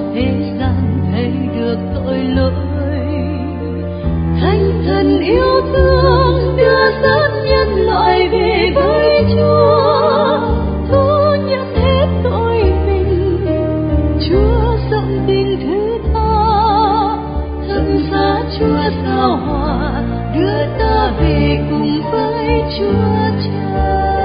thế gian thấy được tội lỗi. Thánh thần yêu thương đưa dẫn nhân loại về với Chúa, thu nhận hết tội mình. Chúa rộng tình thứ tha, thân giá Chúa giao hòa, đưa ta về cùng với Chúa Cha.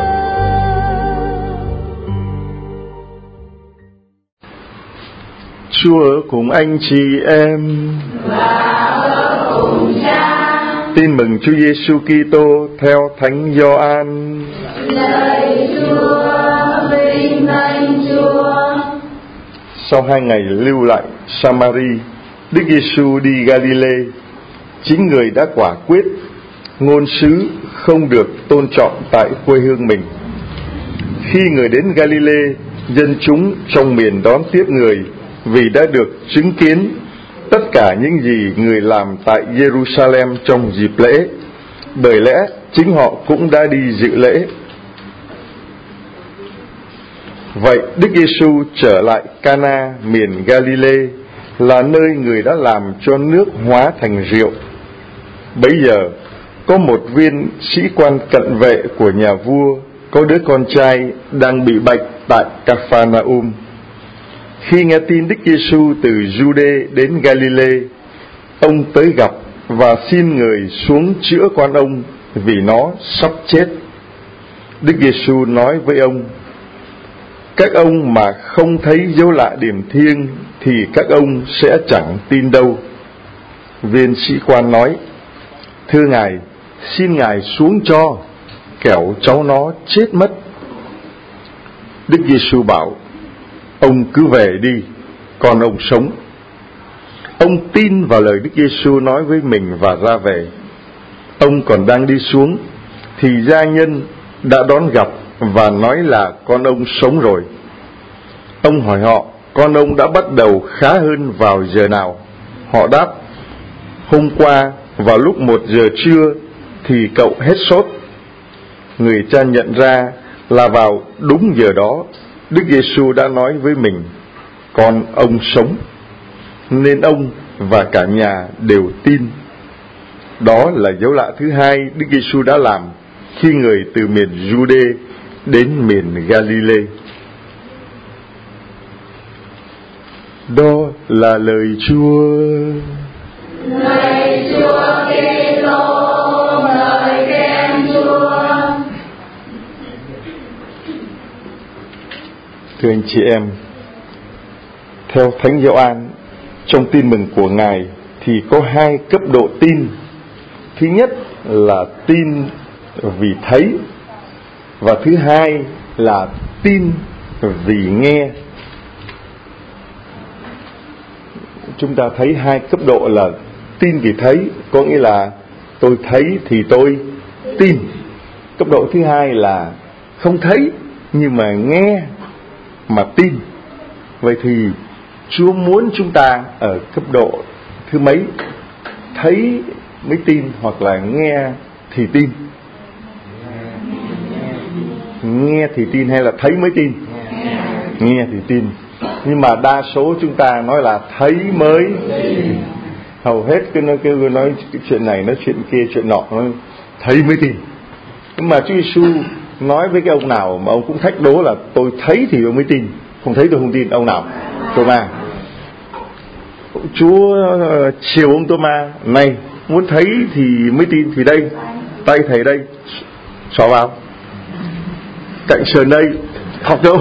Chúa ở cùng anh chị em và ở cùng Cha. Tin mừng Chúa Giêsu Kitô theo Thánh Gioan. Lạy Chúa, vinh danh Chúa. Sau 2 ngày lưu lại Samari, Đức Giêsu đi Galilee. Chính Người đã quả quyết ngôn sứ không được tôn trọng tại quê hương mình. Khi Người đến Galilee, dân chúng trong miền đón tiếp Người vì đã được chứng kiến tất cả những gì Người làm tại Jerusalem trong dịp lễ, bởi lẽ chính họ cũng đã đi dự lễ. Vậy Đức Giêsu trở lại Cana miền Galilee, là nơi Người đã làm cho nước hóa thành rượu. Bấy giờ có một viên sĩ quan cận vệ của nhà vua có đứa con trai đang bị bệnh tại Capharnaum. Khi nghe tin Đức Giêsu từ Giu-đê đến Galilee, ông tới gặp và xin Người xuống chữa con ông vì nó sắp chết. Đức Giêsu nói với ông: các ông mà không thấy dấu lạ điềm thiêng thì các ông sẽ chẳng tin đâu. Viên sĩ quan nói: thưa Ngài, xin Ngài xuống cho, kẻo cháu nó chết mất. Đức Giêsu bảo: ông cứ về đi, con ông sống. Ông tin vào lời Đức Giêsu nói với mình và ra về. Ông còn đang đi xuống thì gia nhân đã đón gặp và nói là con ông sống rồi. Ông hỏi họ con ông đã bắt đầu khá hơn vào giờ nào. Họ đáp: hôm qua vào lúc 1 giờ trưa thì cậu hết sốt. Người cha nhận ra là vào đúng giờ đó Đức Giêsu đã nói với mình: con ông sống. Nên ông và cả nhà đều tin. Đó là dấu lạ thứ hai Đức Giêsu đã làm khi Người từ miền Giu-đê đến miền Galilee. Đó là lời Chúa. Lạy Chúa Kitô, ngợi khen Chúa. Thưa anh chị em, theo Thánh Gioan, trong tin mừng của Ngài thì có 2 cấp độ tin. Thứ nhất là tin vì thấy, và thứ hai là tin vì nghe. Chúng ta thấy 2 cấp độ là tin vì thấy, có nghĩa là tôi thấy thì tôi tin. Cấp độ thứ hai là không thấy nhưng mà nghe mà tin. Vậy thì Chúa muốn chúng ta ở cấp độ thứ mấy? Thấy mới tin hoặc là nghe thì tin? Nghe thì tin hay là thấy mới tin? Nghe thì tin. Nhưng mà đa số chúng ta nói là thấy mới tin. Hầu hết cứ nói chuyện này, nói chuyện kia, chuyện nọ, nói thấy mới tin. Nhưng mà Chúa Giêsu nói với cái ông nào mà ông cũng thách đố là tôi thấy thì tôi mới tin, không thấy tôi không tin. Ông nào? Tô-ma. Chúa chiều ông Tô-ma: này, muốn thấy thì mới tin thì đây, tay thầy đây, xỏ vào, cạnh sườn đây, học đâu?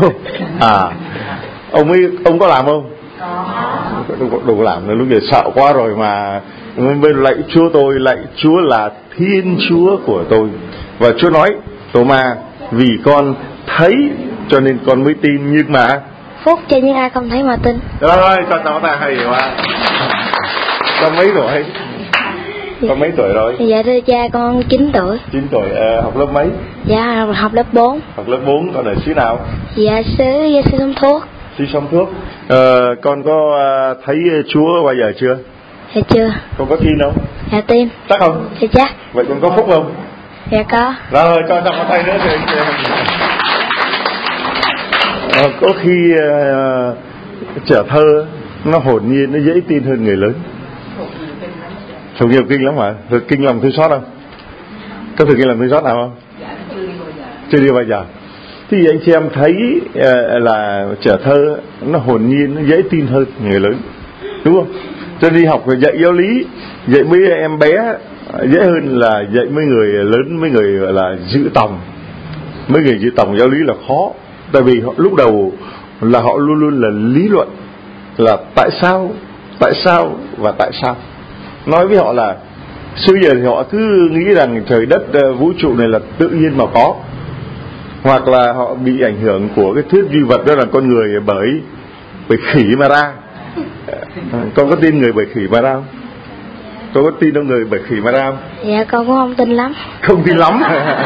Ông có làm không? Đâu có làm. Lúc giờ sợ quá rồi mà. Bên lạy Chúa tôi, lạy Chúa là Thiên Chúa của tôi. Và Chúa nói: Tô-ma, vì con thấy cho nên con mới tin, nhưng mà phúc cho những ai không thấy mà tin. Rồi, cho cháu ta hay quá. Con mấy tuổi? Con mấy tuổi rồi? Dạ thưa cha, con 9 tuổi. 9 tuổi. Học lớp mấy? Dạ học lớp 4. Học lớp 4. Con ở xứ nào? Dạ xứ Sông Thuốc. Xứ Sông Thuốc. Con có thấy Chúa bao giờ chưa? Dạ chưa. Con có tin không? Dạ tin. Chắc không? Dạ chắc. Vậy con có phúc không? Dạ có. Rồi, cho một tay nữa thì có khi trẻ thơ nó hồn nhiên, nó dễ tin hơn người lớn. Thuộc nhiều kinh lắm hả? Thực kinh làm thư sót không? Có thực kinh làm thư sót nào không? Chưa đi bao giờ. Thì anh chị em thấy là trẻ thơ nó hồn nhiên, nó dễ tin hơn người lớn, đúng không? Cho đi học rồi dạy giáo lý, dạy mấy em bé dễ hơn là dạy mấy người lớn, mấy người gọi là giữ tòng. Mấy người giữ tòng giáo lý là khó, tại vì lúc đầu là họ luôn luôn là lý luận, là tại sao và tại sao. Nói với họ là xưa giờ thì họ cứ nghĩ rằng trời đất vũ trụ này là tự nhiên mà có, hoặc là họ bị ảnh hưởng của cái thuyết duy vật, đó là con người bởi khỉ mà ra. Con có tin người bởi khỉ mà ra không? Con có tin đâu người bởi khỉ mà ra không? Dạ con cũng không tin lắm. Không tin lắm.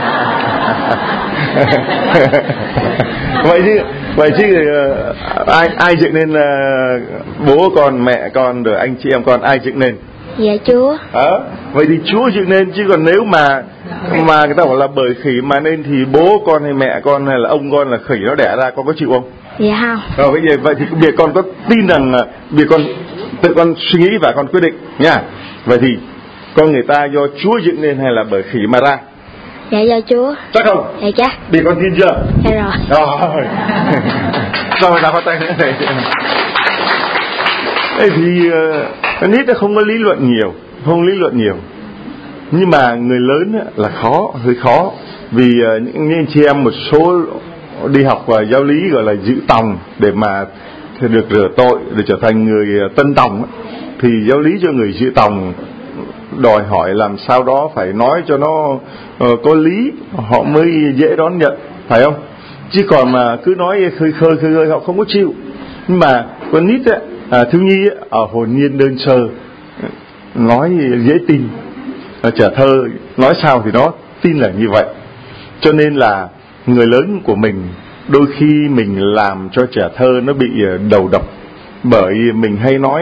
Vậy chứ ai dựng nên bố con, mẹ con, rồi anh chị em con, ai dựng nên? Dạ Chúa. Vậy thì Chúa dựng nên, chứ còn nếu mà người ta bảo là bởi khỉ mà nên thì bố con hay mẹ con hay là ông con là khỉ nó đẻ ra, con có chịu không? Dạ không. Vậy thì việc con có tin rằng việc con tự con suy nghĩ và con quyết định nha. Vậy thì con người ta do Chúa dựng nên hay là bởi khỉ mà ra? Dạ do Chúa. Chắc không? Dạ chắc. Vì con tin chưa? Dạ rồi. Sao người ta có tay nữa này? Thế thì con nít nó không có lý luận nhiều, nhưng mà người lớn là hơi khó, vì những anh chị em một số đi học và giáo lý gọi là giữ tòng để mà được rửa tội, để trở thành người tân tòng, thì giáo lý cho người giữ tòng đòi hỏi làm sao đó phải nói cho nó có lý, họ mới dễ đón nhận, phải không? Chứ còn mà cứ nói khơi khơi họ không có chịu. Nhưng mà con nít thiếu nhi ở hồn nhiên đơn sơ, nói dễ tin, trẻ thơ nói sao thì nó tin là như vậy. Cho nên là người lớn của mình đôi khi mình làm cho trẻ thơ nó bị đầu độc, bởi mình hay nói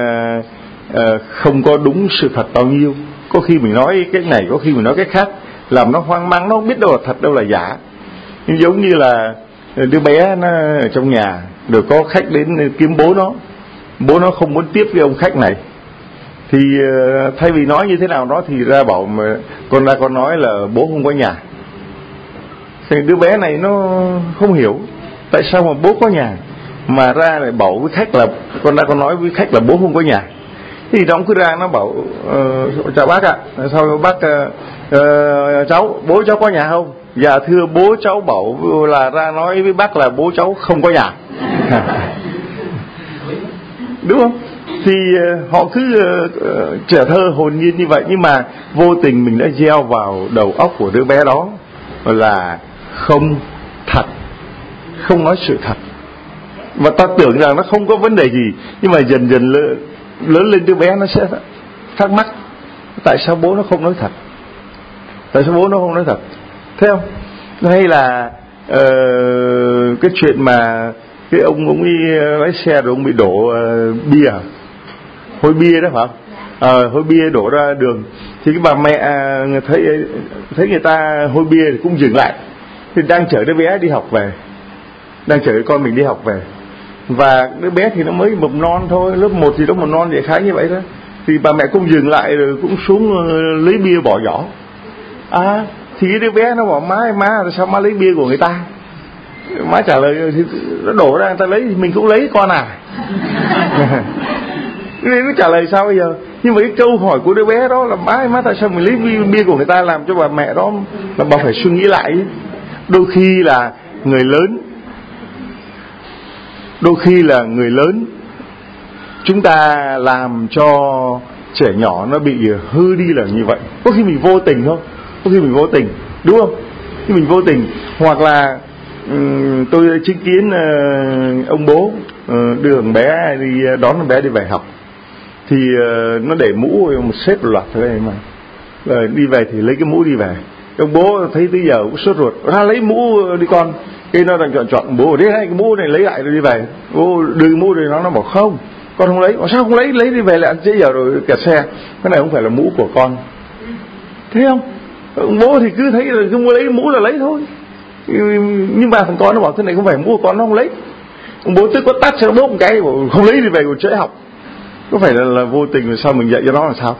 không có đúng sự thật bao nhiêu. Có khi mình nói cái này, có khi mình nói cái khác, làm nó hoang mang, nó không biết đâu là thật đâu là giả. Nhưng giống như là đứa bé nó ở trong nhà, rồi có khách đến kiếm bố nó không muốn tiếp với ông khách này, thì thay vì nói như thế nào đó thì ra bảo mà con nói là bố không có nhà. Thì đứa bé này nó không hiểu tại sao mà bố có nhà, mà ra lại bảo với khách là con nói với khách là bố không có nhà. Thì nó cứ ra nó bảo chào bác ạ, sao bác bố cháu có nhà không? Dạ thưa bố cháu bảo là ra nói với bác là bố cháu không có nhà. Đúng không? Thì họ cứ trẻ thơ hồn nhiên như vậy, nhưng mà vô tình mình đã gieo vào đầu óc của đứa bé đó là không thật, không nói sự thật. Và ta tưởng rằng nó không có vấn đề gì, nhưng mà dần dần lớn lên đứa bé nó sẽ thắc mắc tại sao bố nó không nói thật, thấy không? Hay là cái chuyện mà cái ông ấy lái xe rồi ông bị đổ bia, hôi bia đó phải không? Hôi bia đổ ra đường, thì cái bà mẹ thấy người ta hôi bia thì cũng dừng lại, thì đang chở đứa bé đi học về, đang chở con mình đi học về, và đứa bé thì nó mới mầm non thôi, lớp 1 thì nó mầm non vậy, khá như vậy thôi. Thì bà mẹ cũng dừng lại rồi cũng xuống lấy bia bỏ giỏ. Thì cái đứa bé nó bảo má sao má lấy bia của người ta? Má trả lời thì nó đổ ra người ta lấy thì mình cũng lấy con à. Nên nó trả lời sao bây giờ? Nhưng mà cái câu hỏi của đứa bé đó là má tại sao mình lấy bia của người ta, làm cho bà mẹ đó là bà phải suy nghĩ lại. Đôi khi là người lớn chúng ta làm cho trẻ nhỏ nó bị hư đi là như vậy. Có khi mình vô tình thôi, đúng không? Khi mình vô tình, hoặc là tôi chứng kiến ông bố đưa thằng bé đi, đón thằng bé đi về học, thì nó để mũ một xếp loạt thế này mà, rồi đi về thì lấy cái mũ đi về. Ông bố thấy tới giờ cũng sốt ruột, lấy mũ đi con. Cái nó đang chọn bố đấy, cái mũ này lấy lại rồi đi về. Bố đưa cái mũ đi, nó bảo không, con không lấy. Sao không lấy đi về lại trễ giờ rồi kẹt xe. Cái này không phải là mũ của con, thấy không? Ông bố thì cứ thấy là cứ mua lấy mũ là lấy thôi, nhưng mà thằng con nó bảo thế này không phải mũ của con, nó không lấy. ông bố tức có tát cho nó bốp một cái, không lấy đi về còn trễ học. Có phải là vô tình, sao mình dạy cho nó là sao?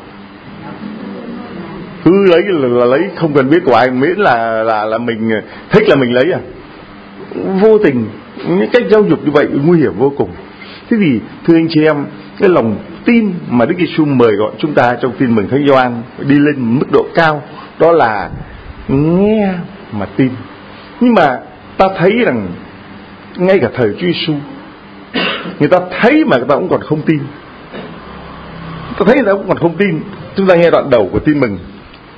Cứ lấy là lấy, không cần biết của ai, miễn là mình thích là mình lấy à? Vô tình. Những cách giáo dục như vậy nguy hiểm vô cùng. Thế thì thưa anh chị em, cái lòng tin mà Đức Giêsu mời gọi chúng ta trong Tin Mừng Thánh Gioan đi lên mức độ cao, đó là nghe mà tin. Nhưng mà ta thấy rằng ngay cả thời Chúa Giêsu, người ta thấy mà người ta cũng còn không tin. Ta thấy người ta cũng còn không tin. Chúng ta nghe đoạn đầu của Tin Mừng.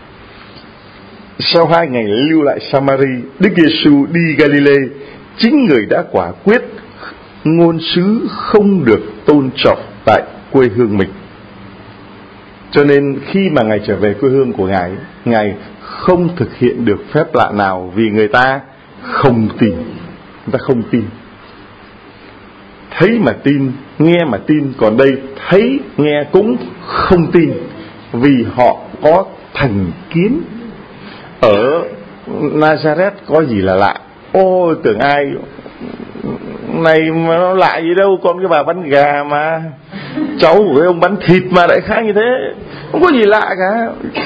Sau 2 ngày lưu lại Samari, Đức Giêsu đi Galilee. Chính người đã quả quyết ngôn sứ không được tôn trọng tại quê hương mình. Cho nên khi mà Ngài trở về quê hương của Ngài, Ngài không thực hiện được phép lạ nào vì người ta không tin. Người ta không tin. Thấy mà tin, nghe mà tin. Còn đây thấy, nghe cũng không tin, vì họ có thành kiến. Ở Nazareth có gì là lạ? Ôi, tưởng ai này mà nó lạ gì đâu, con cái bà bán gà mà, cháu của cái ông bán thịt mà đại khái như thế, không có gì lạ cả.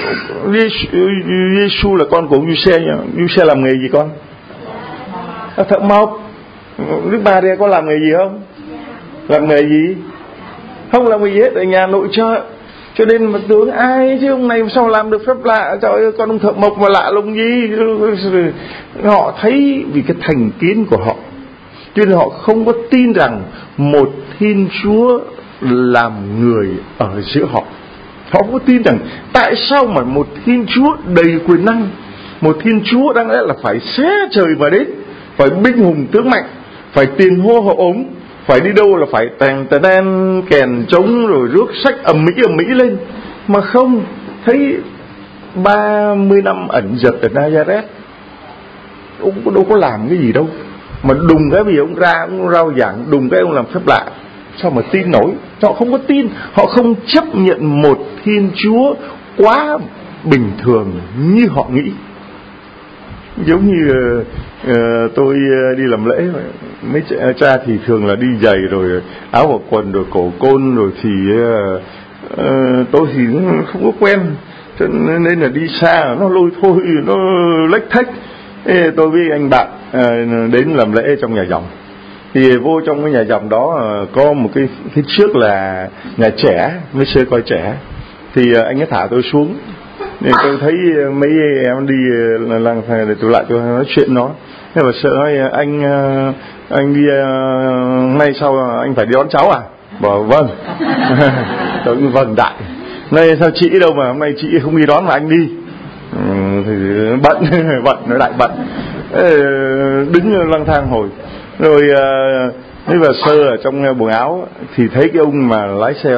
Giêsu là con của ông Giuse nhỉ? Giuse làm nghề gì con? Thợ mộc. Đức bà đây có làm nghề gì không? Làm nghề gì? Không làm nghề gì hết, ở nhà nội trợ. Cho nên mà tưởng ai chứ ông này sao làm được phép lạ? Trời ơi, con ông thợ mộc mà lạ lùng gì? Họ thấy vì cái thành kiến của họ, cho nên họ không có tin rằng một Thiên Chúa làm người ở giữa họ. Họ không có tin rằng tại sao mà một Thiên Chúa đầy quyền năng, một Thiên Chúa đáng lẽ là phải xé trời mà đến, phải binh hùng tướng mạnh, phải tiền hô hậu ống, phải đi đâu là phải tèn tèn kèn trống rồi rước sách ầm mỹ lên, mà không thấy 30 năm ẩn giật ở Nazareth, ông đâu có làm cái gì đâu, mà đùng cái vì ông ra ông rao giảng, đùng cái ông làm phép lạ, sao mà tin nổi? Họ không có tin, họ không chấp nhận một Thiên Chúa quá bình thường như họ nghĩ. Giống như tôi đi làm lễ, mấy cha thì thường là đi giày rồi áo và quần rồi cổ côn rồi, thì tôi thì không có quen, cho nên là đi xa nó lôi thôi, nó lếch thếch. Tôi với anh bạn đến làm lễ trong nhà dòng, thì vô trong cái nhà dòng đó có một cái trước là nhà trẻ, mới sơ coi trẻ, thì anh ấy thả tôi xuống. Thì tôi thấy mấy em đi lang thang để tôi lại tôi nói chuyện nó. Thế mà sợ nói anh đi nay sau anh phải đi đón cháu à? Bảo vâng. Tôi cũng vâng đại. Nay sao chị đâu mà hôm nay chị không đi đón mà anh đi? Thì bận nó lại bận. Đứng lang thang hồi. Rồi thế và sơ ở trong buồng áo thì thấy cái ông mà lái xe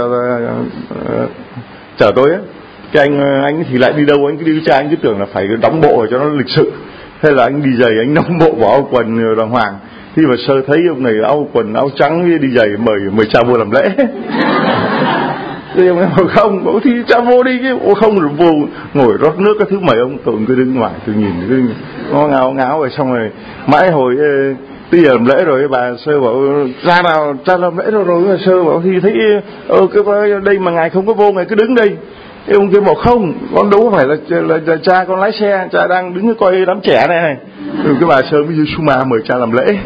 chở tôi á. Cái anh thì lại đi đâu, anh cứ đi cha, anh cứ tưởng là phải đóng bộ cho nó lịch sự. Thế là anh đi giày, anh đóng bộ vào áo quần đàng hoàng. Thì mà sơ thấy ông này áo quần áo trắng đi giày, mời cha vô làm lễ. Thì ông nói không, thì cha vô đi chứ, không rồi vô ngồi rót nước các thứ, mời ông. Tôi cứ đứng ngoài tôi nhìn cứ ngáo rồi, xong rồi mãi hồi bây giờ làm lễ rồi bà sơ bảo ra nào cha làm lễ rồi sơ bảo thì thấy cái đây mà ngài không có vô, ngài cứ đứng đây. Thế ông kia bảo không, con đâu có phải là cha con lái xe, cha đang đứng coi đám trẻ này. Rồi cái bà sơ mới Giêsu ma mời cha làm lễ.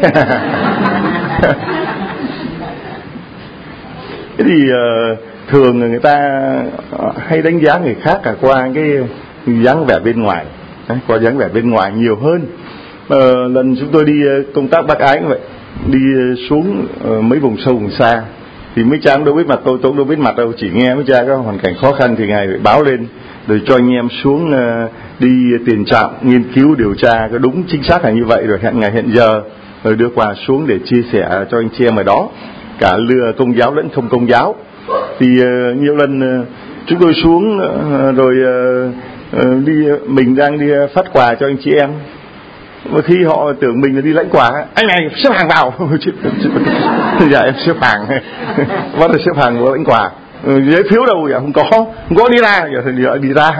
Thế thì thường người ta hay đánh giá người khác cả qua cái dáng vẻ bên ngoài, qua dáng vẻ bên ngoài nhiều hơn. Lần chúng tôi đi công tác Bác Ái như vậy, đi xuống mấy vùng sâu vùng xa, thì mấy cha cũng đâu biết mặt tôi cũng đâu biết mặt đâu, chỉ nghe mấy cha có hoàn cảnh khó khăn thì ngài phải báo lên, rồi cho anh em xuống đi tiền trạm nghiên cứu điều tra có đúng chính xác là như vậy, rồi hẹn ngày hẹn giờ, rồi đưa quà xuống để chia sẻ cho anh chị em ở đó, cả lừa công giáo lẫn không công giáo. Thì nhiều lần chúng tôi xuống rồi đi, mình đang đi phát quà cho anh chị em, mà khi họ tưởng mình là đi lãnh quà, anh này xếp hàng vào. Dạ em xếp hàng, bắt đầu xếp hàng vào lãnh quà. Giấy phiếu đâu vậy? Không có đi ra. Giờ thì đi ra.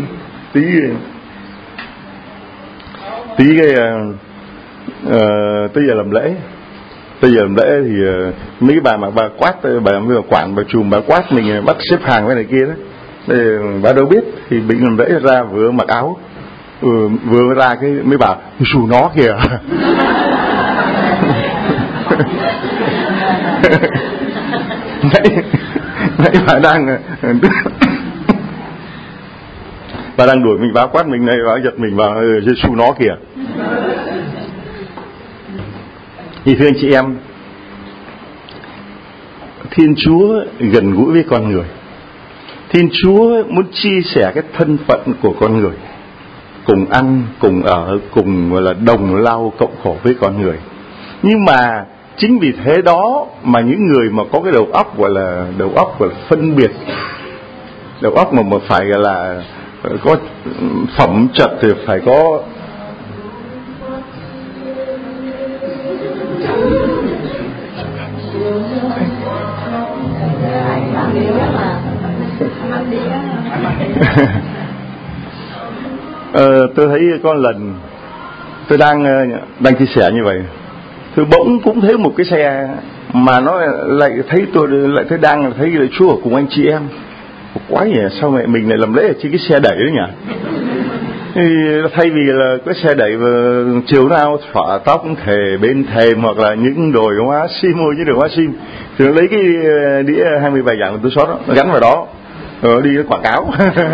tí tới giờ làm lễ. Tới giờ làm lễ thì mấy bà mà bà quát, bà quản, bà chùm, bà quát mình bắt xếp hàng cái này kia đó. Thì bà đâu biết, thì bị làm lễ ra vừa mặc áo, vừa ra cái mấy bà xù nó kìa. Nãy bà đang đuổi mình, bà quát mình này, bà giật mình vào xù nó kìa. Thì thưa anh chị em, Thiên Chúa gần gũi với con người. Thiên Chúa muốn chia sẻ cái thân phận của con người, cùng ăn, cùng ở, cùng gọi là đồng lao cộng khổ với con người. Nhưng mà chính vì thế đó mà những người mà có cái đầu óc gọi là phân biệt, đầu óc mà phải gọi là có phẩm chất thì phải có tôi thấy có lần tôi đang chia sẻ như vậy, tôi bỗng cũng thấy một cái xe mà nó lại thấy tôi lại đang thấy là Chúa ở cùng anh chị em. Quái nhỉ, sao mẹ mình lại làm lễ ở trên cái xe đẩy đó nhỉ? Thì thay vì là cái xe đẩy chiều nào xõa tóc thề bên thềm hoặc là những đồi hoa sim ôi những đồi hoa sim, thì nó lấy cái đĩa 20 bài giảng của tôi xót đó, nó gắn vào đó rồi đi quảng cáo.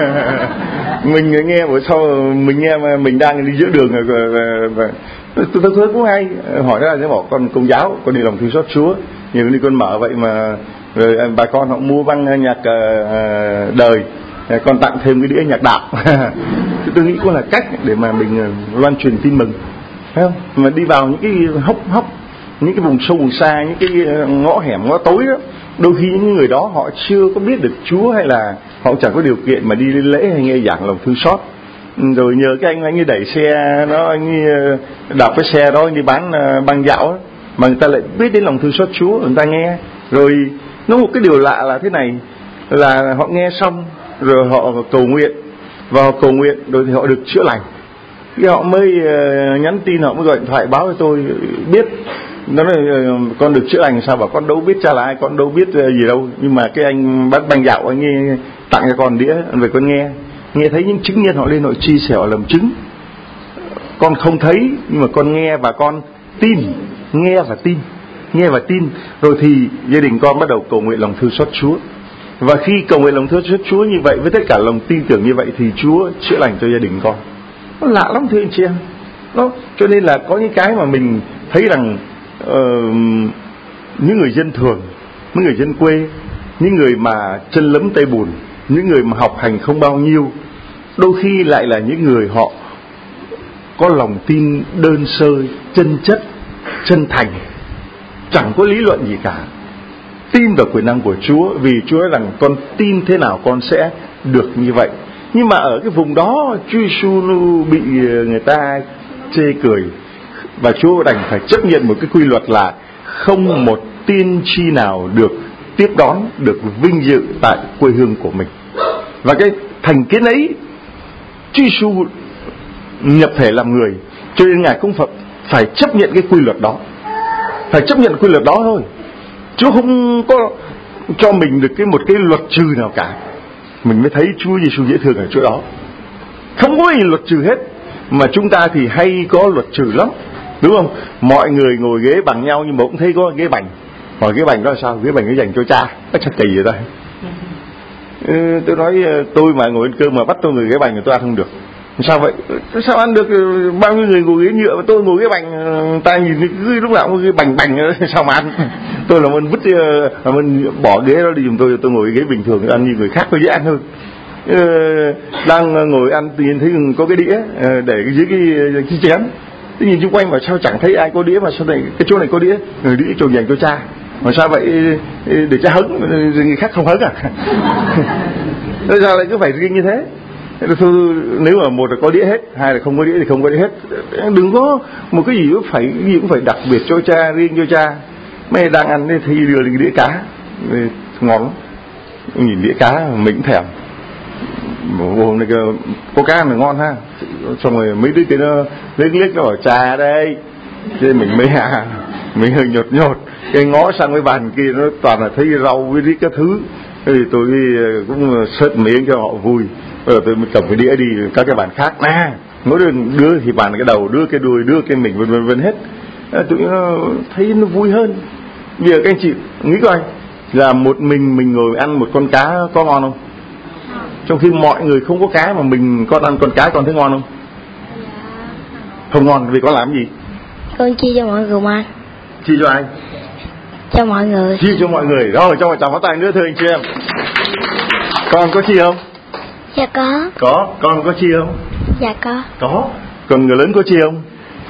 Mình nghe buổi sau mình nghe mà mình đang đi giữa đường và tôi thấy cũng hay, hỏi ra sẽ bảo con Công giáo, con đi lòng thương xót Chúa, nhiều đi con mở vậy mà rồi bà con họ mua băng nhạc đời, còn tặng thêm cái đĩa nhạc đạo. Tôi nghĩ cũng là cách để mà mình loan truyền tin mừng, phải không? Mà đi vào những cái hốc, những cái vùng sâu vùng xa, những cái ngõ hẻm ngõ tối đó, đôi khi những người đó họ chưa có biết được Chúa, hay là họ chẳng có điều kiện mà đi lên lễ hay nghe giảng lòng thương xót. Rồi nhờ cái anh ấy đẩy xe nó, anh ấy đạp cái xe đó, anh đi bán băng dạo đó, mà người ta lại biết đến lòng thương xót Chúa, người ta nghe. Rồi nó một cái điều lạ là thế này, là họ nghe xong rồi họ cầu nguyện, và họ cầu nguyện rồi thì họ được chữa lành. Thì họ mới nhắn tin, họ mới gọi điện thoại báo cho tôi biết. Nó nói con được chữa lành sao, bảo con đâu biết cha là ai, con đâu biết gì đâu, nhưng mà cái anh bán băng dạo anh ấy tặng cho con đĩa về con nghe thấy những chứng nhân họ lên, họ chia sẻ, họ làm chứng. Con không thấy nhưng mà con nghe và con tin, nghe và tin, rồi thì gia đình con bắt đầu cầu nguyện lòng thương xót Chúa. Và khi cầu nguyện lòng thương xót Chúa như vậy, với tất cả lòng tin tưởng như vậy, thì Chúa chữa lành cho gia đình con. Nó lạ lắm thưa anh chị em. Cho nên là có những cái mà mình thấy rằng những người dân thường, những người dân quê, những người mà chân lấm tay bùn, những người mà học hành không bao nhiêu, đôi khi lại là những người họ có lòng tin đơn sơ, chân chất, chân thành, chẳng có lý luận gì cả, tin vào quyền năng của Chúa, vì Chúa nói rằng con tin thế nào con sẽ được như vậy. Nhưng mà ở cái vùng đó Chúa Giêsu bị người ta chê cười, và Chúa đành phải chấp nhận một cái quy luật là không một tiên tri nào được tiếp đón, được vinh dự tại quê hương của mình. Và cái thành kiến ấy, Chúa Giêsu nhập thể làm người, cho nên Ngài cũng phải chấp nhận cái quy luật đó, phải chấp nhận quy luật đó thôi. Chúa không có cho mình được một cái luật trừ nào cả. Mình mới thấy Chúa Giêsu dễ thương ở chỗ đó, không có gì luật trừ hết. Mà chúng ta thì hay có luật trừ lắm, đúng không? Mọi người ngồi ghế bằng nhau nhưng mà cũng thấy có ghế bành. Hỏi ghế bành đó là sao? Ghế bành nó dành cho cha. Nó chắc kỳ vậy ta. Tôi nói tôi mà ngồi ăn cơm mà bắt tôi ngồi ghế bành thì tôi ăn không được. Sao vậy? Sao ăn được? Bao nhiêu người ngồi ghế nhựa mà tôi ngồi ghế bành, ta nhìn cứ lúc nào cũng ghế bành sao mà ăn? Tôi là mình bỏ ghế đó đi giùm tôi ngồi ghế bình thường ăn như người khác tôi dễ ăn hơn. Đang ngồi ăn thì nhìn thấy có cái đĩa để dưới cái chén, tôi nhìn xung quanh mà sao chẳng thấy ai có đĩa, mà sao này cái chỗ này có đĩa, đĩa chỗ dành cho cha, mà sao vậy? Để cha hứng, người khác không hứng à? Tại sao lại cứ phải riêng như thế? Nếu mà một là có đĩa hết, hai là không có đĩa thì không có đĩa hết. Đừng có một cái gì cũng phải đặc biệt cho cha, riêng cho cha. Mấy đang ăn thì đưa lên đĩa cá ngon lắm, nhìn đĩa cá mình cũng thèm. Hôm nay có cá này ngon ha. Xong rồi mấy đứa kia nó liếc nó bảo trà đây, Thế mình mình hơi nhột. Cái ngó sang cái bàn kia nó toàn là thấy rau với cái thứ. Thế thì tôi cũng sớt miếng cho họ vui. Bây giờ tôi mới cầm cái đĩa đi các cái bàn khác. Mỗi đứa thì bàn cái đầu, đứa cái đuôi, đứa cái mình vân vân hết. Tụi nó thấy nó vui hơn. Bây giờ các anh chị nghĩ coi, là một mình ngồi ăn một con cá có ngon không? Trong khi mọi người không có cá mà mình con ăn con cá, con thấy ngon không? Không ngon vì con làm gì? Con chia cho mọi người ăn. Chia cho ai? Cho mọi người. Chia cho mọi người. Rồi cho một tràng pháo tay nữa thưa anh chị em. Con có chia không? Dạ có. Có. Con có chia không? Dạ có. Có. Còn người lớn có chia không?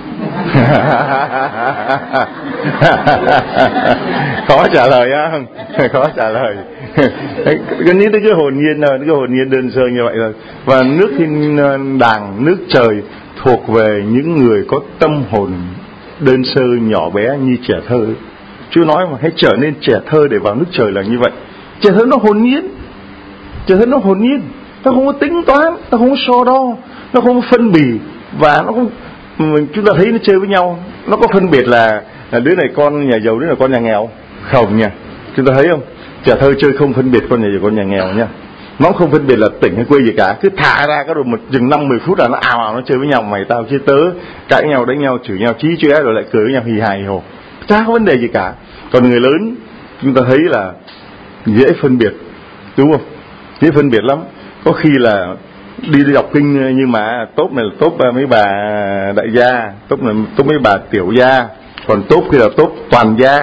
Khó trả lời á. Khó trả lời. Cái hồn nhiên rồi, cái hồn nhiên đơn sơ như vậy rồi. Và nước thiên đàng, nước trời thuộc về những người có tâm hồn đơn sơ nhỏ bé như trẻ thơ. Chúa nói mà hãy trở nên trẻ thơ để vào nước trời là như vậy. Trẻ thơ nó hồn nhiên. Trẻ thơ nó hồn nhiên. Nó không có tính toán, nó không có so đo, nó không có phân bì, và nó không, chúng ta thấy nó chơi với nhau, nó có phân biệt là đứa này con nhà giàu, đứa này con nhà nghèo không nha. Chúng ta thấy không? Trẻ thơ chơi không phân biệt con nhà giàu con nhà nghèo nha. Nó không phân biệt là tỉnh hay quê gì cả, cứ thả ra có một chừng 5-10 phút là nó ào nó chơi với nhau, mày tao chứ tớ, cãi nhau đánh nhau chửi nhau chí chóe rồi lại cười với nhau hì hài hồ, chả có vấn đề gì cả. Còn người lớn chúng ta thấy là dễ phân biệt, đúng không? Dễ phân biệt lắm. Có khi là đi đọc kinh nhưng mà tốt này là tốt mấy bà đại gia, tốt là tốt mấy bà tiểu gia, còn tốt kia là tốt toàn gia.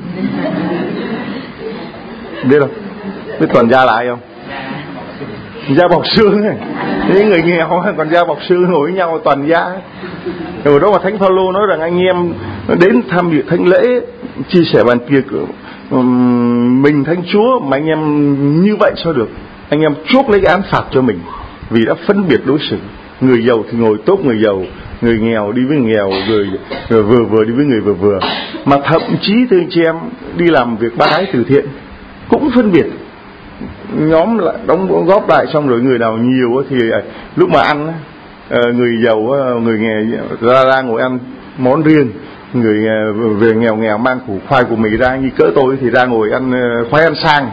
Biết không? Biết toàn gia là ai không? Gia bọc xương này. Những người nghèo còn gia bọc xương ngồi với nhau toàn gia. Rồi đó mà Thánh Phaolô nói rằng anh em đến tham dự thánh lễ, chia sẻ bàn tiệc mình Thánh Chúa, mà anh em như vậy sao được? Anh em chuốc lấy cái án phạt cho mình vì đã phân biệt đối xử. Người giàu thì ngồi tốt người giàu, người nghèo đi với người nghèo, người vừa đi với người vừa. Mà thậm chí thưa anh chị em, đi làm việc bác ái từ thiện cũng phân biệt. Nhóm lại đóng góp lại, xong rồi người nào nhiều thì lúc mà ăn, người giàu người nghèo ra ngồi ăn món riêng, người về nghèo mang củ khoai của mì ra, như cỡ tôi thì ra ngồi ăn khoai ăn sang.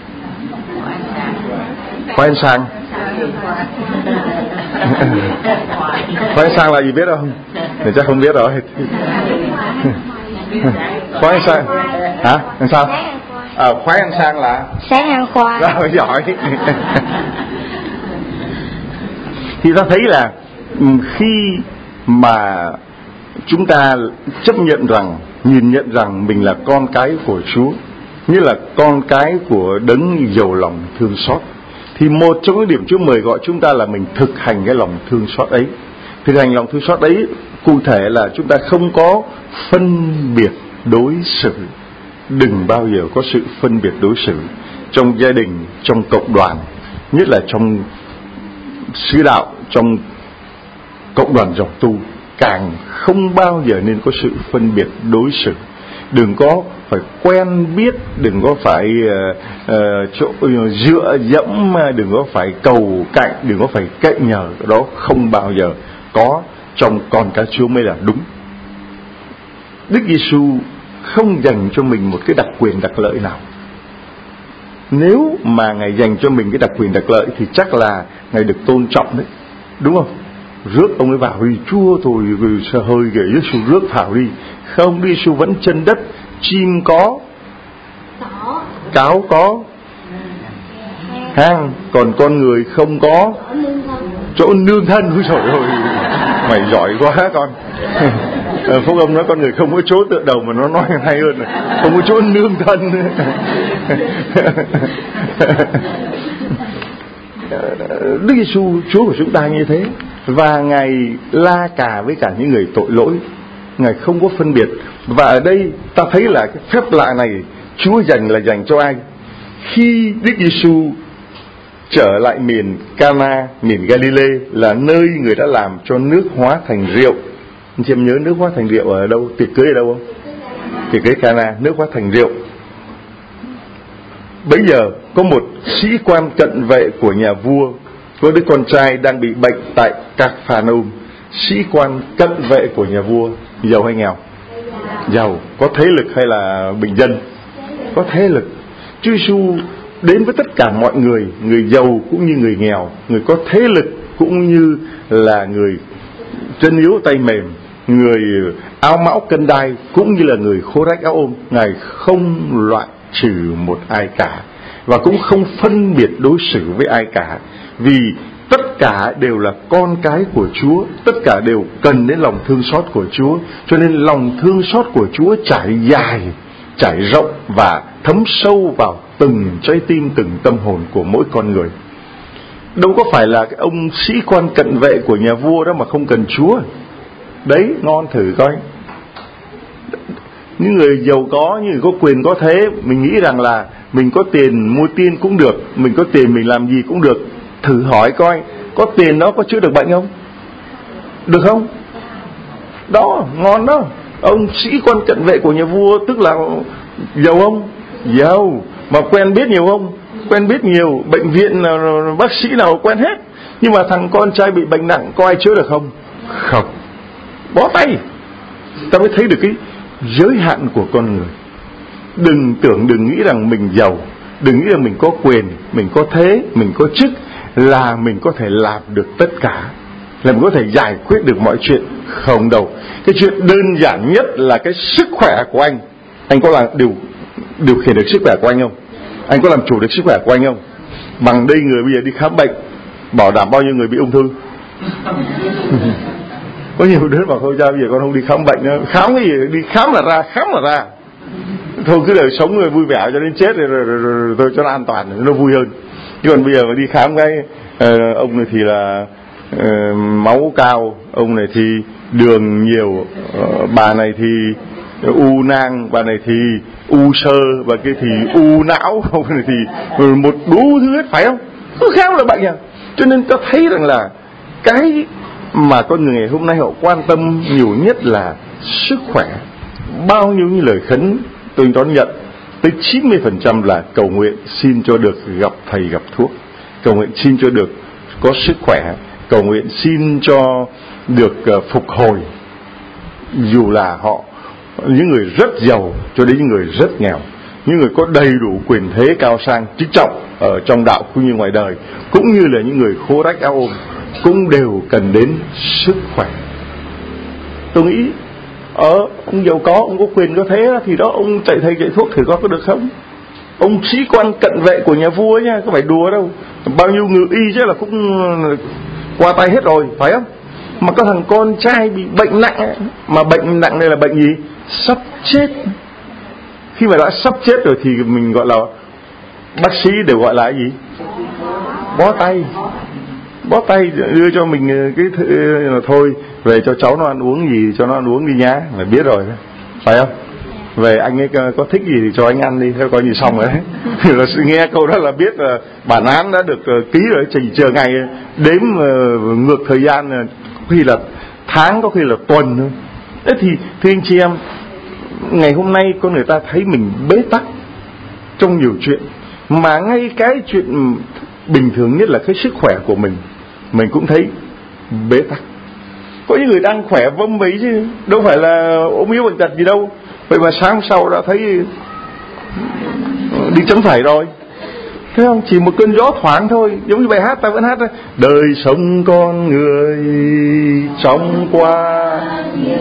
Khoai ăn sang. Khoai ăn sang là gì biết không? Thì chắc không biết rồi. Khoai ăn sang hả? Ăn sao? Khoai ăn sang là sáng ăn khoai. Rồi, giỏi. Thì ta thấy là khi mà chúng ta chấp nhận rằng, nhìn nhận rằng mình là con cái của Chúa, như là con cái của đấng giàu lòng thương xót, thì một trong những điểm Chúa mời gọi chúng ta là mình thực hành cái lòng thương xót ấy. Thực hành lòng thương xót ấy cụ thể là chúng ta không có phân biệt đối xử. Đừng bao giờ có sự phân biệt đối xử trong gia đình, trong cộng đoàn, nhất là trong sứ đạo, trong cộng đoàn dòng tu. Càng không bao giờ nên có sự phân biệt đối xử. Đừng có phải quen biết, đừng có phải dựa dẫm, đừng có phải cầu cạnh, đừng có phải cậy nhờ. Đó không bao giờ có trong con cái Chúa mới là đúng. Đức Giêsu không dành cho mình một cái đặc quyền đặc lợi nào. Nếu mà Ngài dành cho mình cái đặc quyền đặc lợi thì chắc là Ngài được tôn trọng đấy, đúng không? Rước ông ấy vào đi, Chúa tôi hơi ghê, Giêsu rước vào đi. Không, Giêsu vẫn chân đất, chim có, cáo có, hang, còn con người không có chỗ nương thân. Úi trời ơi, mày giỏi quá con. Phúc Âm nói con người không có chỗ tựa đầu, mà nó nói hay hơn rồi, không có chỗ nương thân. Đức Giêsu Chúa của chúng ta như thế, và Ngài la cà với cả những người tội lỗi. Ngài không có phân biệt. Và ở đây ta thấy là cái phép lạ này Chúa dành cho ai? Khi Đức Giêsu trở lại miền Cana, miền Galilee, là nơi người đã làm cho nước hóa thành rượu. Anh chị em nhớ nước hóa thành rượu ở đâu? Tiệc cưới ở đâu không? Tiệc cưới Cana, nước hóa thành rượu. Bấy giờ có một sĩ quan cận vệ của nhà vua có đứa con trai đang bị bệnh tại Capernaum. Sĩ quan cận vệ của nhà vua, giàu hay nghèo? Giàu, có thế lực hay là bình dân? Có thế lực. Chúa Giêsu đến với tất cả mọi người, người giàu cũng như người nghèo, người có thế lực cũng như là người chân yếu tay mềm, người áo mão cân đai cũng như là người khô rách áo ôm. Ngài không loại trừ một ai cả, và cũng không phân biệt đối xử với ai cả, vì tất cả đều là con cái của Chúa, tất cả đều cần đến lòng thương xót của Chúa. Cho nên lòng thương xót của Chúa trải dài, trải rộng và thấm sâu vào từng trái tim, từng tâm hồn của mỗi con người. Đâu có phải là cái ông sĩ quan cận vệ của nhà vua đó mà không cần Chúa. Đấy, ngon thử coi. Những người giàu có, những người có quyền có thế, mình nghĩ rằng là mình có tiền mua tiên cũng được, mình có tiền mình làm gì cũng được. Thử hỏi coi, có tiền đó có chữa được bệnh không? Được không? Đó, ngon đó. Ông sĩ quan cận vệ của nhà vua tức là giàu không? Giàu. Mà quen biết nhiều không? Quen biết nhiều. Bệnh viện bác sĩ nào quen hết. Nhưng mà thằng con trai bị bệnh nặng có ai chữa được không? Không. Bó tay. Ta mới thấy được cái giới hạn của con người. Đừng nghĩ rằng mình giàu, đừng nghĩ rằng mình có quyền, mình có thế, mình có chức là mình có thể làm được tất cả, là mình có thể giải quyết được mọi chuyện. Không đâu. Cái chuyện đơn giản nhất là cái sức khỏe của anh. Anh có làm điều khiển được sức khỏe của anh không? Anh có làm chủ được sức khỏe của anh không? Bằng đây người bây giờ đi khám bệnh, bảo đảm bao nhiêu người bị ung thư. Có nhiều đứa bảo thôi cha bây giờ con không đi khám bệnh nữa. Khám cái gì? Đi khám là ra. Thôi cứ đời sống người vui vẻ cho đến chết rồi thôi cho nó an toàn, nó vui hơn. Chứ còn bây giờ mà đi khám cái ông này thì là máu cao, ông này thì đường nhiều, bà này thì u nang, bà này thì u sơ, và cái thì u não, ông này thì một đủ thứ hết, phải không? Cứ khám là bệnh à. Cho nên ta thấy rằng là cái mà con người ngày hôm nay họ quan tâm nhiều nhất là sức khỏe. Bao nhiêu những lời khấn tôi đón nhận tới 90% là cầu nguyện xin cho được gặp thầy gặp thuốc, cầu nguyện xin cho được có sức khỏe, cầu nguyện xin cho được phục hồi. Dù là họ những người rất giàu cho đến những người rất nghèo, những người có đầy đủ quyền thế cao sang chức trọng ở trong đạo cũng như ngoài đời, cũng như là những người khô rách áo ôm, cũng đều cần đến sức khỏe. Tôi nghĩ ông giàu có, ông có quyền có thế thì đó, ông chạy thầy chạy thuốc thử có được không? Ông sĩ quan cận vệ của nhà vua nha, có phải đùa đâu. Bao nhiêu ngự y chứ là cũng qua tay hết rồi, phải không? Mà có thằng con trai bị bệnh nặng ấy. Mà bệnh nặng này là bệnh gì? Sắp chết. Khi mà đã sắp chết rồi thì mình gọi là, bác sĩ đều gọi là cái gì? Bó tay. Bó tay đưa cho mình cái là thôi, về cho cháu nó ăn uống gì cho nó ăn uống đi nhá, phải biết rồi, phải không? Về anh ấy có thích gì thì cho anh ăn đi, theo coi như xong rồi đấy. Là nghe câu đó là biết là bản án đã được ký rồi, chỉ chờ ngày đếm ngược thời gian, có khi là tháng, có khi là tuần thôi. Thế thì thưa anh chị em, ngày hôm nay con người ta thấy mình bế tắc trong nhiều chuyện, mà ngay cái chuyện bình thường nhất là cái sức khỏe của mình cũng thấy bế tắc. Có những người đang khỏe vông vấy chứ đâu phải là ốm yếu bệnh tật gì đâu, vậy mà sáng sau đã thấy đi chấm phẩy rồi, thấy không? Chỉ một cơn gió thoảng thôi, giống như bài hát ta vẫn hát đó. Đời sống con người trong qua như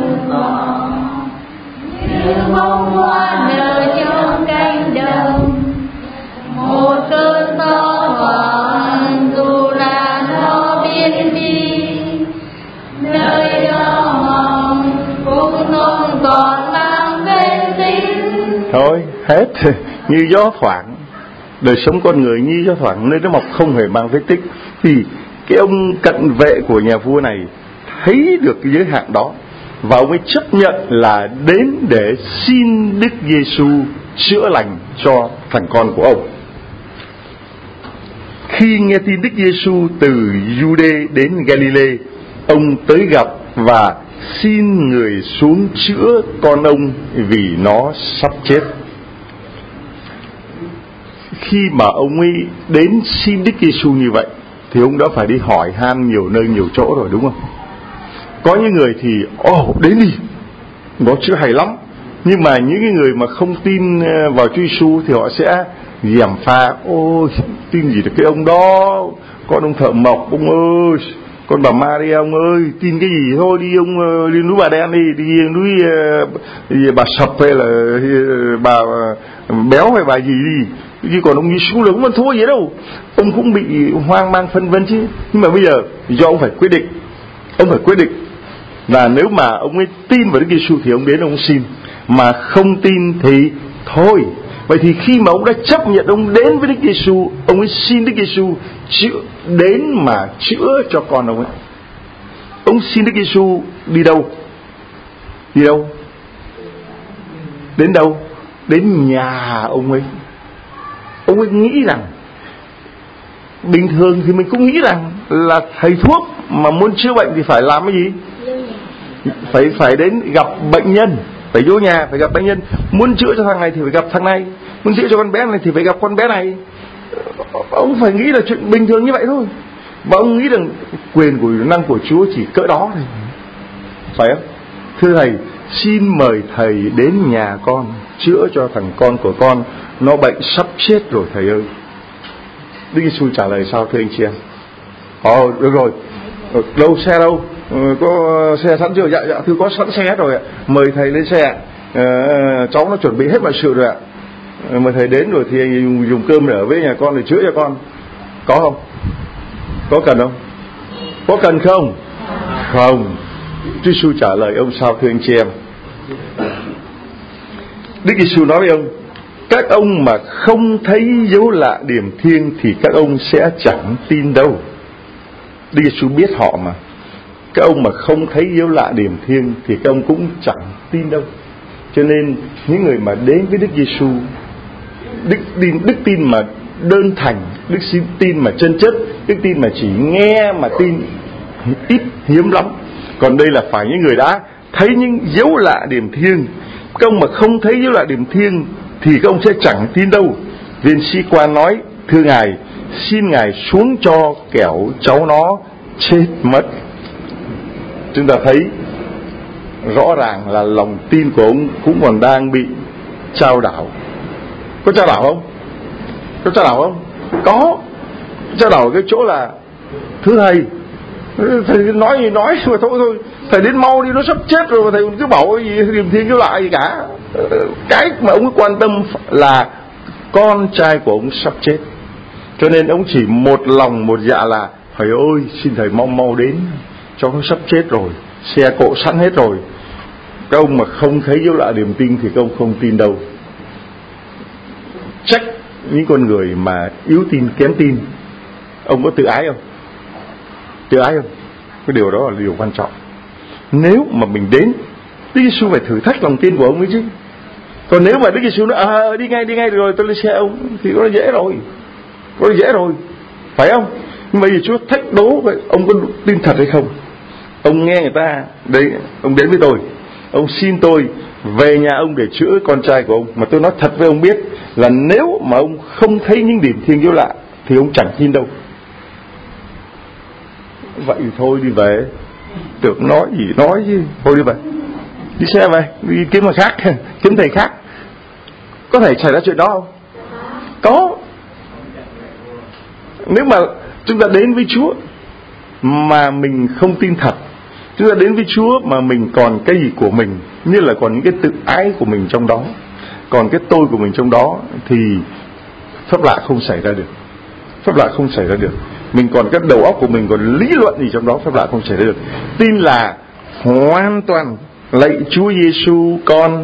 bông hoa nở trong cánh đồng, một cơn gió thoảng dù là nó biến đi, nơi đó mong cũng không còn mang vết tích. Thôi hết. Như gió thoảng, đời sống con người như gió thoảng, nơi nó mọc không hề mang vết tích. Thì cái ông cận vệ của nhà vua này thấy được cái giới hạn đó, và ông ấy chấp nhận là đến để xin Đức Giêsu chữa lành cho thằng con của ông. Khi nghe tin Đức Giêsu từ Giu-đê đến Galilee, ông tới gặp và xin người xuống chữa con ông vì nó sắp chết. Khi mà ông ấy đến xin Đức Giêsu như vậy thì ông đã phải đi hỏi han nhiều nơi nhiều chỗ rồi, đúng không? Có những người thì đến đi, Nó chữa hay lắm. Nhưng mà những cái người mà không tin vào Chúa Giêsu thì họ sẽ gièm pha: ôi tin gì được cái ông đó, con ông thợ mộc ông ơi, con bà Maria ông ơi, tin cái gì thôi, đi ông đi núi Bà Đen đi núi bà Sập hay là bà Béo hay bà gì đi, chứ còn ông Giêsu là cũng không thua gì đâu. Ông cũng bị hoang mang phân vân chứ. Nhưng mà bây giờ do ông phải quyết định, ông phải quyết định là nếu mà ông ấy tin vào Đức Giêsu thì ông đến ông xin, mà không tin thì thôi. Vậy thì khi mà ông đã chấp nhận ông đến với Đức Giêsu, ông ấy xin Đức Giêsu đến mà chữa cho con ông ấy. Ông xin Đức Giêsu đi đâu? Đi đâu? Đến đâu? Đến nhà ông ấy. Ông ấy nghĩ rằng, bình thường thì mình cũng nghĩ rằng là thầy thuốc mà muốn chữa bệnh thì phải làm cái gì? Phải đến gặp bệnh nhân, phải vô nhà, phải gặp bệnh nhân. Muốn chữa cho thằng này thì phải gặp thằng này, muốn chữa cho con bé này thì phải gặp con bé này. Ông phải nghĩ là chuyện bình thường như vậy thôi. Và ông nghĩ rằng quyền của năng của Chúa chỉ cỡ đó thôi, phải không? Thưa thầy, xin mời thầy đến nhà con chữa cho thằng con của con, nó bệnh sắp chết rồi thầy ơi. Đức Giêsu trả lời sao thưa anh chị em? Được rồi. Đâu xe đâu? Có xe sẵn chưa? Dạ thưa có sẵn xe rồi ạ. Mời thầy lên xe ạ. Cháu nó chuẩn bị hết mọi sự rồi ạ. Mời thầy đến rồi thì anh dùng cơm để ở với nhà con để chữa cho con. Có không? Có cần không? Có cần không? Không. Chúa Giêsu trả lời ông sao thưa anh chị em? Đức Giêsu nói với ông: các ông mà không thấy dấu lạ điềm thiêng thì các ông sẽ chẳng tin đâu. Đức Giêsu biết họ mà. Các ông mà không thấy dấu lạ điềm thiêng thì các ông cũng chẳng tin đâu. Cho nên những người mà đến với Đức Giêsu, đức tin mà đơn thành, đức tin mà chân chất, đức tin mà chỉ nghe mà tin ít, hiếm lắm. Còn đây là phải những người đã thấy những dấu lạ điềm thiêng. Các ông mà không thấy dấu lạ điềm thiêng thì các ông sẽ chẳng tin đâu. Viên sĩ quan nói: thưa ngài, xin ngài xuống cho kẻo cháu nó chết mất. Chúng ta thấy rõ ràng là lòng tin của ông cũng còn đang bị chao đảo. Có chao đảo không? Có chao đảo không? Có. Chao đảo cái chỗ là: thưa thầy nói gì nói mà thôi, thầy đến mau đi, nó sắp chết rồi mà thầy cứ bảo cái gì điềm thiêng cái lại gì cả. Cái mà ông quan tâm là con trai của ông sắp chết, cho nên ông chỉ một lòng một dạ là: thầy ơi xin thầy mau đến, cho nó sắp chết rồi, xe cộ sẵn hết rồi. Các ông mà không thấy dấu lạ điềm tin thì các ông không tin đâu. Trách những con người mà yếu tin, kém tin. Ông có tự ái không? Tự ái không? Cái điều đó là điều quan trọng. Nếu mà mình đến, Đức Giêsu phải thử thách lòng tin của ông ấy chứ. Còn nếu mà Đức Giêsu nói đi ngay rồi tôi lên xe ông thì nó dễ rồi, phải không? Nhưng mà vì Chúa thách đố vậy, ông có tin thật hay không? Ông nghe người ta đấy, ông đến với tôi, ông xin tôi về nhà ông để chữa con trai của ông, mà tôi nói thật với ông biết là nếu mà ông không thấy những điểm thiêng dấu lạ thì ông chẳng tin đâu. Vậy thì thôi đi về, tưởng nói gì nói chứ, thôi đi về, đi xe về, đi kiếm người khác, kiếm thầy khác. Có thể xảy ra chuyện đó không? Có. Nếu mà chúng ta đến với Chúa mà mình không tin thật, chúng ta đến với Chúa mà mình còn cái gì của mình, như là còn những cái tự ái của mình trong đó, còn cái tôi của mình trong đó, thì phép lạ không xảy ra được. Phép lạ không xảy ra được. Mình còn cái đầu óc của mình còn lý luận gì trong đó, phép lạ không xảy ra được. Tin là hoàn toàn. Lạy Chúa Giêsu con.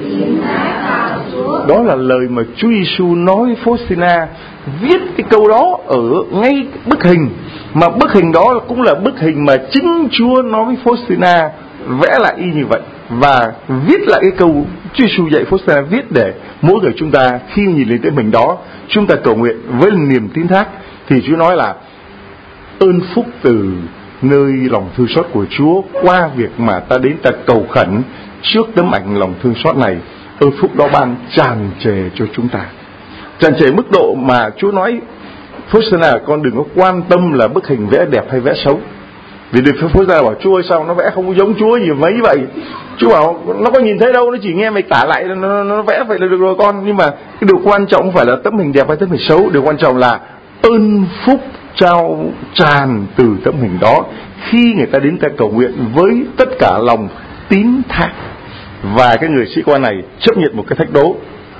Đó là lời mà Chúa Giêsu nói với Faustina. Viết cái câu đó ở ngay bức hình, mà bức hình đó cũng là bức hình mà chính Chúa nói với Faustina, vẽ lại y như vậy, và viết lại cái câu Chúa Giêsu dạy Faustina viết, để mỗi người chúng ta khi nhìn lên cái hình đó, chúng ta cầu nguyện với niềm tín thác. Thì Chúa nói là ơn phúc từ nơi lòng thương xót của Chúa qua việc mà ta đến ta cầu khẩn trước tấm ảnh lòng thương xót này, ơn phúc đó ban tràn trề cho chúng ta. Tràn trề mức độ mà Chúa nói: Faustina, con đừng có quan tâm là bức hình vẽ đẹp hay vẽ xấu, Vì Đức Phúc Gia bảo Chúa ơi sao nó vẽ không giống Chúa gì mấy vậy. Chúa bảo nó có nhìn thấy đâu, nó chỉ nghe mày tả lại nó vẽ vậy là được rồi con. Nhưng mà cái điều quan trọng không phải là tấm hình đẹp hay tấm hình xấu, điều quan trọng là ơn phúc trao tràn từ tấm hình đó khi người ta đến ta cầu nguyện với tất cả lòng tín thác. Và cái người sĩ quan này chấp nhận một cái thách đố.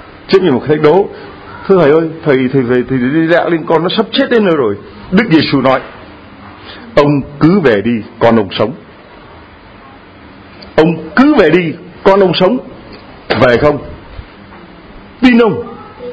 Thưa thầy ơi, thầy đi đạo lên con nó sắp chết đến nơi rồi. Đức Giêsu nói: ông cứ về đi, con ông sống. Ông cứ về đi, con ông sống. Về không? Tin không?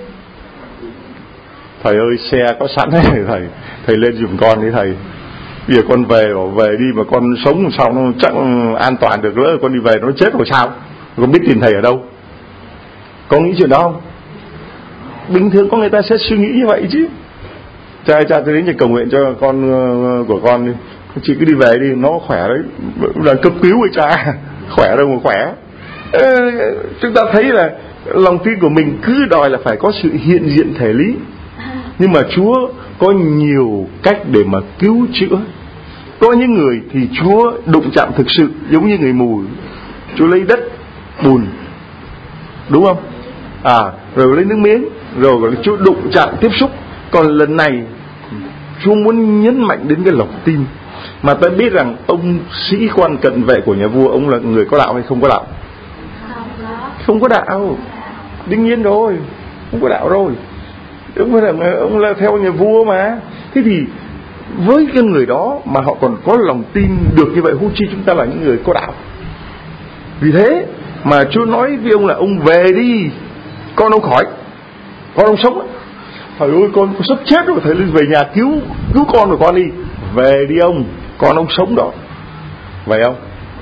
Thầy ơi, xe có sẵn đấy thầy lên giùm con đi thầy. Bây giờ con về đi mà con sống sao nó chắc an toàn được, lỡ con đi về nó chết rồi sao? Con biết tìm thầy ở đâu? Con nghĩ chuyện đó không? Bình thường có người ta sẽ suy nghĩ như vậy chứ. Cha tôi đến nhà cầu nguyện cho con của con đi, chị cứ đi về đi, nó khỏe đấy, là cấp cứu rồi cha. Khỏe đâu mà khỏe. Chúng ta thấy là lòng tin của mình cứ đòi là phải có sự hiện diện thể lý. Nhưng mà Chúa có nhiều cách để mà cứu chữa. Có những người thì Chúa đụng chạm thực sự, giống như người mù, Chúa lấy đất bùn, đúng không? Rồi lấy nước miếng, rồi Chúa đụng chạm tiếp xúc. Còn lần này Chúa muốn nhấn mạnh đến cái lòng tin. Mà ta biết rằng ông sĩ quan cận vệ của nhà vua, ông là người có đạo hay không có đạo? Không có đạo. Đương nhiên rồi, không có đạo rồi. Ông là theo nhà vua mà. Thế thì với cái người đó mà họ còn có lòng tin được như vậy, huống chi chúng ta là những người có đạo. Vì thế mà Chúa nói với ông là ông về đi, con ông khỏi, con ông sống. Thầy ơi, con sắp chết rồi, thầy lên về nhà cứu con của con đi. Về đi ông, con ông sống đó. Vậy không?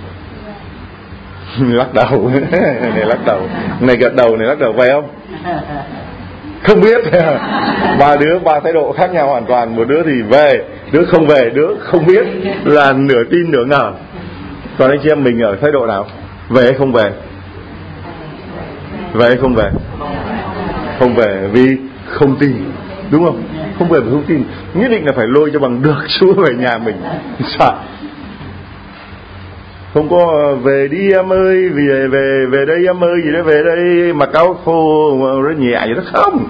Lắc đầu. Này lắc đầu, này gật đầu, này lắc đầu. Vậy không? Không biết. ba thái độ khác nhau hoàn toàn. Một đứa thì về, đứa không về, đứa không biết, là nửa tin nửa ngờ. Còn anh chị em mình ở thái độ nào? Về hay không về? Về hay không về? Không về vì không tin, đúng không? Không về vì không tin. Nhất định là phải lôi cho bằng được Chúa về nhà mình. Sao? Không có về đi em ơi, vì về đây em ơi, gì đó về đây mặc áo khô nó nhẹ vậy đó, không.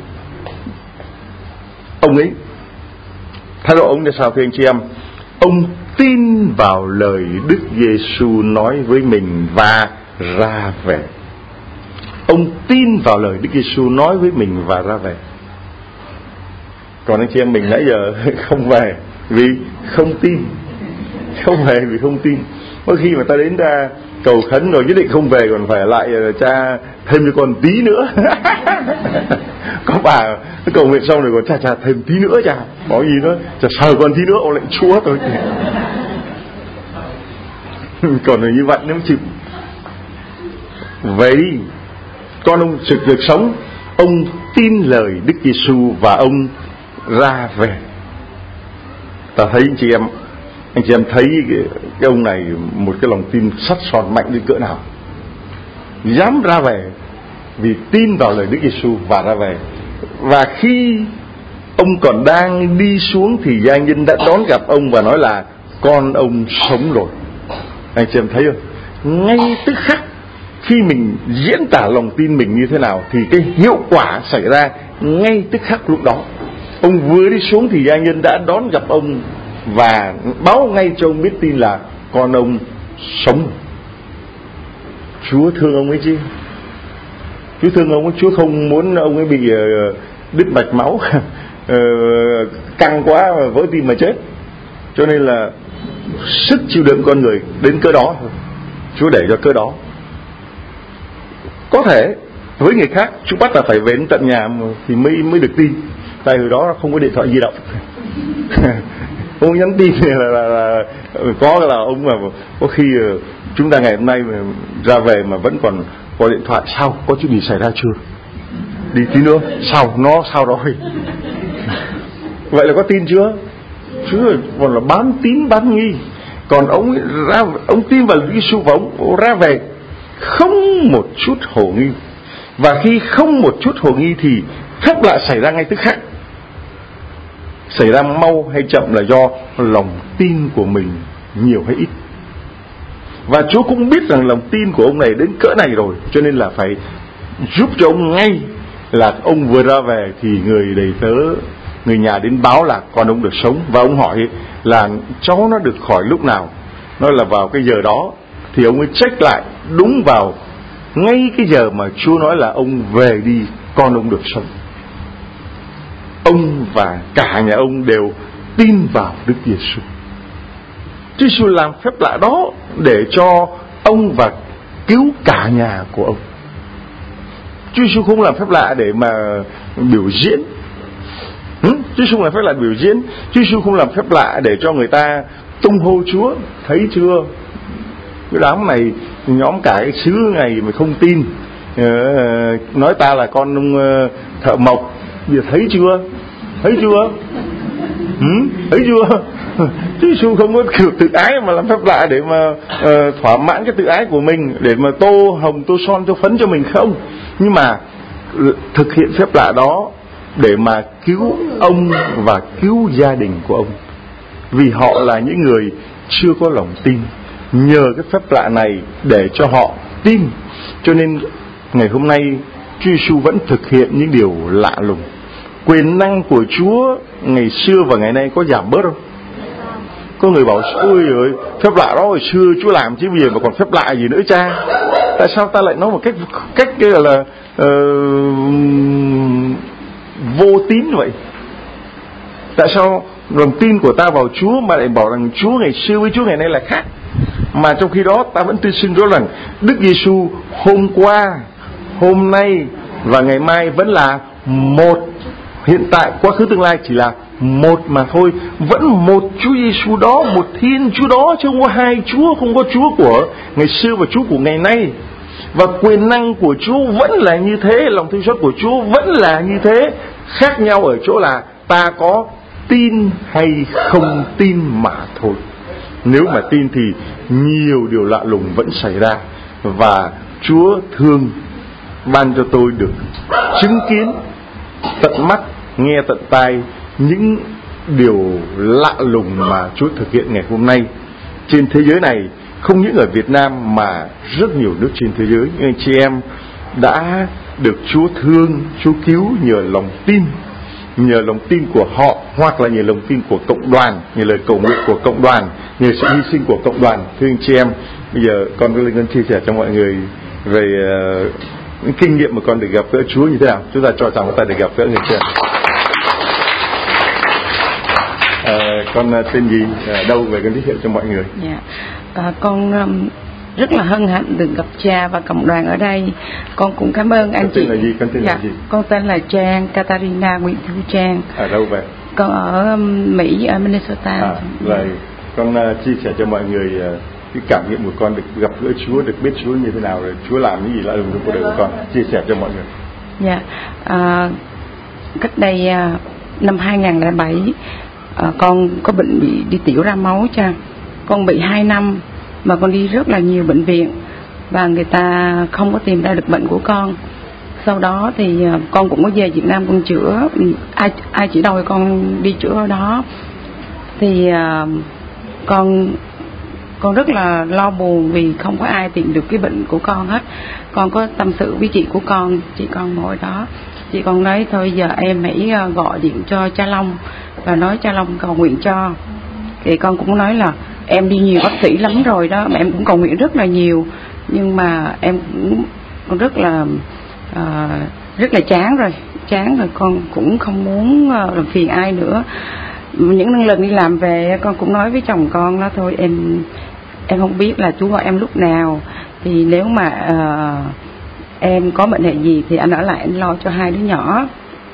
Ông ấy thái độ ông là sao thưa anh chị em? Ông tin vào lời Đức Giêsu nói với mình và ra về. Ông tin vào lời Đức Giêsu nói với mình và ra về. Còn anh chị em mình nãy giờ không về vì không tin. Không về vì không tin. Có khi mà ta đến ta cầu khấn rồi nhất định không về, còn phải lại cha thêm cho con tí nữa. Có bà cầu nguyện xong rồi còn cha thêm tí nữa cha. Có gì nữa, cha sờ con tí nữa, ông lại Chúa thôi. Còn là như vậy nếu chịu. Vậy con ông được sống, ông tin lời Đức Giêsu và ông ra về. Ta thấy anh chị em thấy cái ông này một cái lòng tin sắt son mạnh đến cỡ nào, dám ra về vì tin vào lời Đức Giêsu và ra về. Và khi ông còn đang đi xuống thì gia nhân đã đón gặp ông và nói là con ông sống rồi. Anh chị em thấy không? Ngay tức khắc khi mình diễn tả lòng tin mình như thế nào thì cái hiệu quả xảy ra ngay tức khắc lúc đó. Ông vừa đi xuống thì gia nhân đã đón gặp ông và báo ngay cho ông biết tin là con ông sống. Chúa thương ông ấy chứ. Chúa thương ông ấy, Chúa không muốn ông ấy bị đứt mạch máu căng quá vỡ tim mà chết. Cho nên là sức chịu đựng con người đến cỡ đó thôi, Chúa để cho cỡ đó. Có thể với người khác Chúa bắt là phải về đến tận nhà thì mới được tin. Tại hồi đó không có điện thoại di động. Ông nhắn tin là có là ông mà có khi chúng ta ngày hôm nay mà ra về mà vẫn còn có điện thoại, sao có chuyện gì xảy ra chưa, đi tí nữa sao rồi. Vậy là có tin chưa? Chứ còn là bán tín bán nghi. Còn ông tin vào Đức Giêsu và ông ra về không một chút hồ nghi. Và khi không một chút hồ nghi thì phép lạ xảy ra ngay tức khắc. xảy ra mau hay chậm là do lòng tin của mình nhiều hay ít. Và Chúa cũng biết rằng lòng tin của ông này đến cỡ này rồi, cho nên là phải giúp cho ông ngay. Là ông vừa ra về thì người đầy tớ, người nhà đến báo là con ông được sống. Và ông hỏi là cháu nó được khỏi lúc nào. Nói là vào cái giờ đó. Thì ông ấy check lại đúng vào ngay cái giờ mà Chúa nói là ông về đi, con ông được sống. Ông và cả nhà ông đều tin vào Đức Giêsu. Chúa Giêsu làm phép lạ đó để cho ông và cứu cả nhà của ông. Chúa Giêsu không làm phép lạ để mà biểu diễn. Chúa Giêsu làm phép lạ biểu diễn. Chúa Giêsu không làm phép lạ để cho người ta tung hô Chúa. Thấy chưa? Cái đám này, nhóm cả cái xứ này mà không tin, nói ta là con ông thợ mộc. Bây giờ thấy chưa? Thấy chưa? Thấy chưa? Chúa Giêsu không có kiểu tự ái mà làm phép lạ để mà thỏa mãn cái tự ái của mình, để mà tô hồng tô son tô phấn cho mình không. Nhưng mà thực hiện phép lạ đó để mà cứu ông và cứu gia đình của ông, vì họ là những người chưa có lòng tin. Nhờ cái phép lạ này để cho họ tin, cho nên ngày hôm nay Chúa Giêsu vẫn thực hiện những điều lạ lùng. Quyền năng của Chúa ngày xưa và ngày nay có giảm bớt không? Có người bảo ôi ơi, phép lạ đó hồi xưa Chúa làm chứ bây giờ mà còn phép lạ gì nữa cha? Tại sao ta lại nói một cách gọi là vô tín vậy? Tại sao lòng tin của ta vào Chúa mà lại bảo rằng Chúa ngày xưa với Chúa ngày nay là khác? Mà trong khi đó ta vẫn tuyên xưng rõ rằng Đức Giêsu hôm qua, hôm nay và ngày mai vẫn là một. Hiện tại, quá khứ, tương lai chỉ là một mà thôi. Vẫn một Chúa Giêsu đó, một Thiên Chúa đó, chứ không có hai Chúa. Không có Chúa của ngày xưa và Chúa của ngày nay. Và quyền năng của Chúa vẫn là như thế, lòng thương xót của Chúa vẫn là như thế. Khác nhau ở chỗ là ta có tin hay không tin mà thôi. Nếu mà tin thì nhiều điều lạ lùng vẫn xảy ra. Và Chúa thương ban cho tôi được chứng kiến tận mắt, nghe tận tai những điều lạ lùng mà Chúa thực hiện ngày hôm nay trên thế giới này. Không những ở Việt Nam mà rất nhiều nước trên thế giới. Những anh chị em đã được Chúa thương, Chúa cứu nhờ lòng tin. Nhờ lòng tin của họ, hoặc là nhờ lòng tin của cộng đoàn, nhờ lời cầu nguyện của cộng đoàn, nhờ sự hy sinh của cộng đoàn. Thưa anh chị em, bây giờ con có lên chia sẻ cho mọi người về những kinh nghiệm mà con được gặp gỡ Chúa như thế nào. Chúng ta cho rằng ta được gặp gỡ người chưa? Con tên gì, đâu về con giới thiệu cho mọi người? Con rất là hân hạnh được gặp cha và cộng đoàn ở đây. Con cũng cảm ơn anh chị. Tên là gì? Con tên là gì? Con tên là Trang, Katarina Nguyễn Thu Trang. Ở đâu về? Con ở Mỹ, ở Minnesota. Rồi con chia sẻ cho mọi người cái cảm nghiệm của con được gặp gỡ Chúa, được biết Chúa như thế nào, rồi Chúa làm những gì lạ lùng trong cuộc đời của con. Chia sẻ cho mọi người. Cách đây năm 2007 con có bệnh bị đi tiểu ra máu cha. Con bị 2 năm mà con đi rất là nhiều bệnh viện và người ta không có tìm ra được bệnh của con. Sau đó thì con cũng có về Việt Nam con chữa, ai chỉ đòi con đi chữa ở đó. Thì con rất là lo buồn vì không có ai tìm được cái bệnh của con hết. Con có tâm sự với chị của con, chị con ngồi đó. Chị con nói thôi giờ em hãy gọi điện cho cha Long và nói cha Long cầu nguyện cho. Thì con cũng nói là em đi nhiều bác sĩ lắm rồi đó, mà em cũng cầu nguyện rất là nhiều, nhưng mà em cũng rất là chán rồi con cũng không muốn làm phiền ai nữa. Những lần đi làm về con cũng nói với chồng con đó, thôi em không biết là Chúa gọi em lúc nào, thì nếu mà em có bệnh hệ gì thì anh ở lại anh lo cho 2 đứa nhỏ.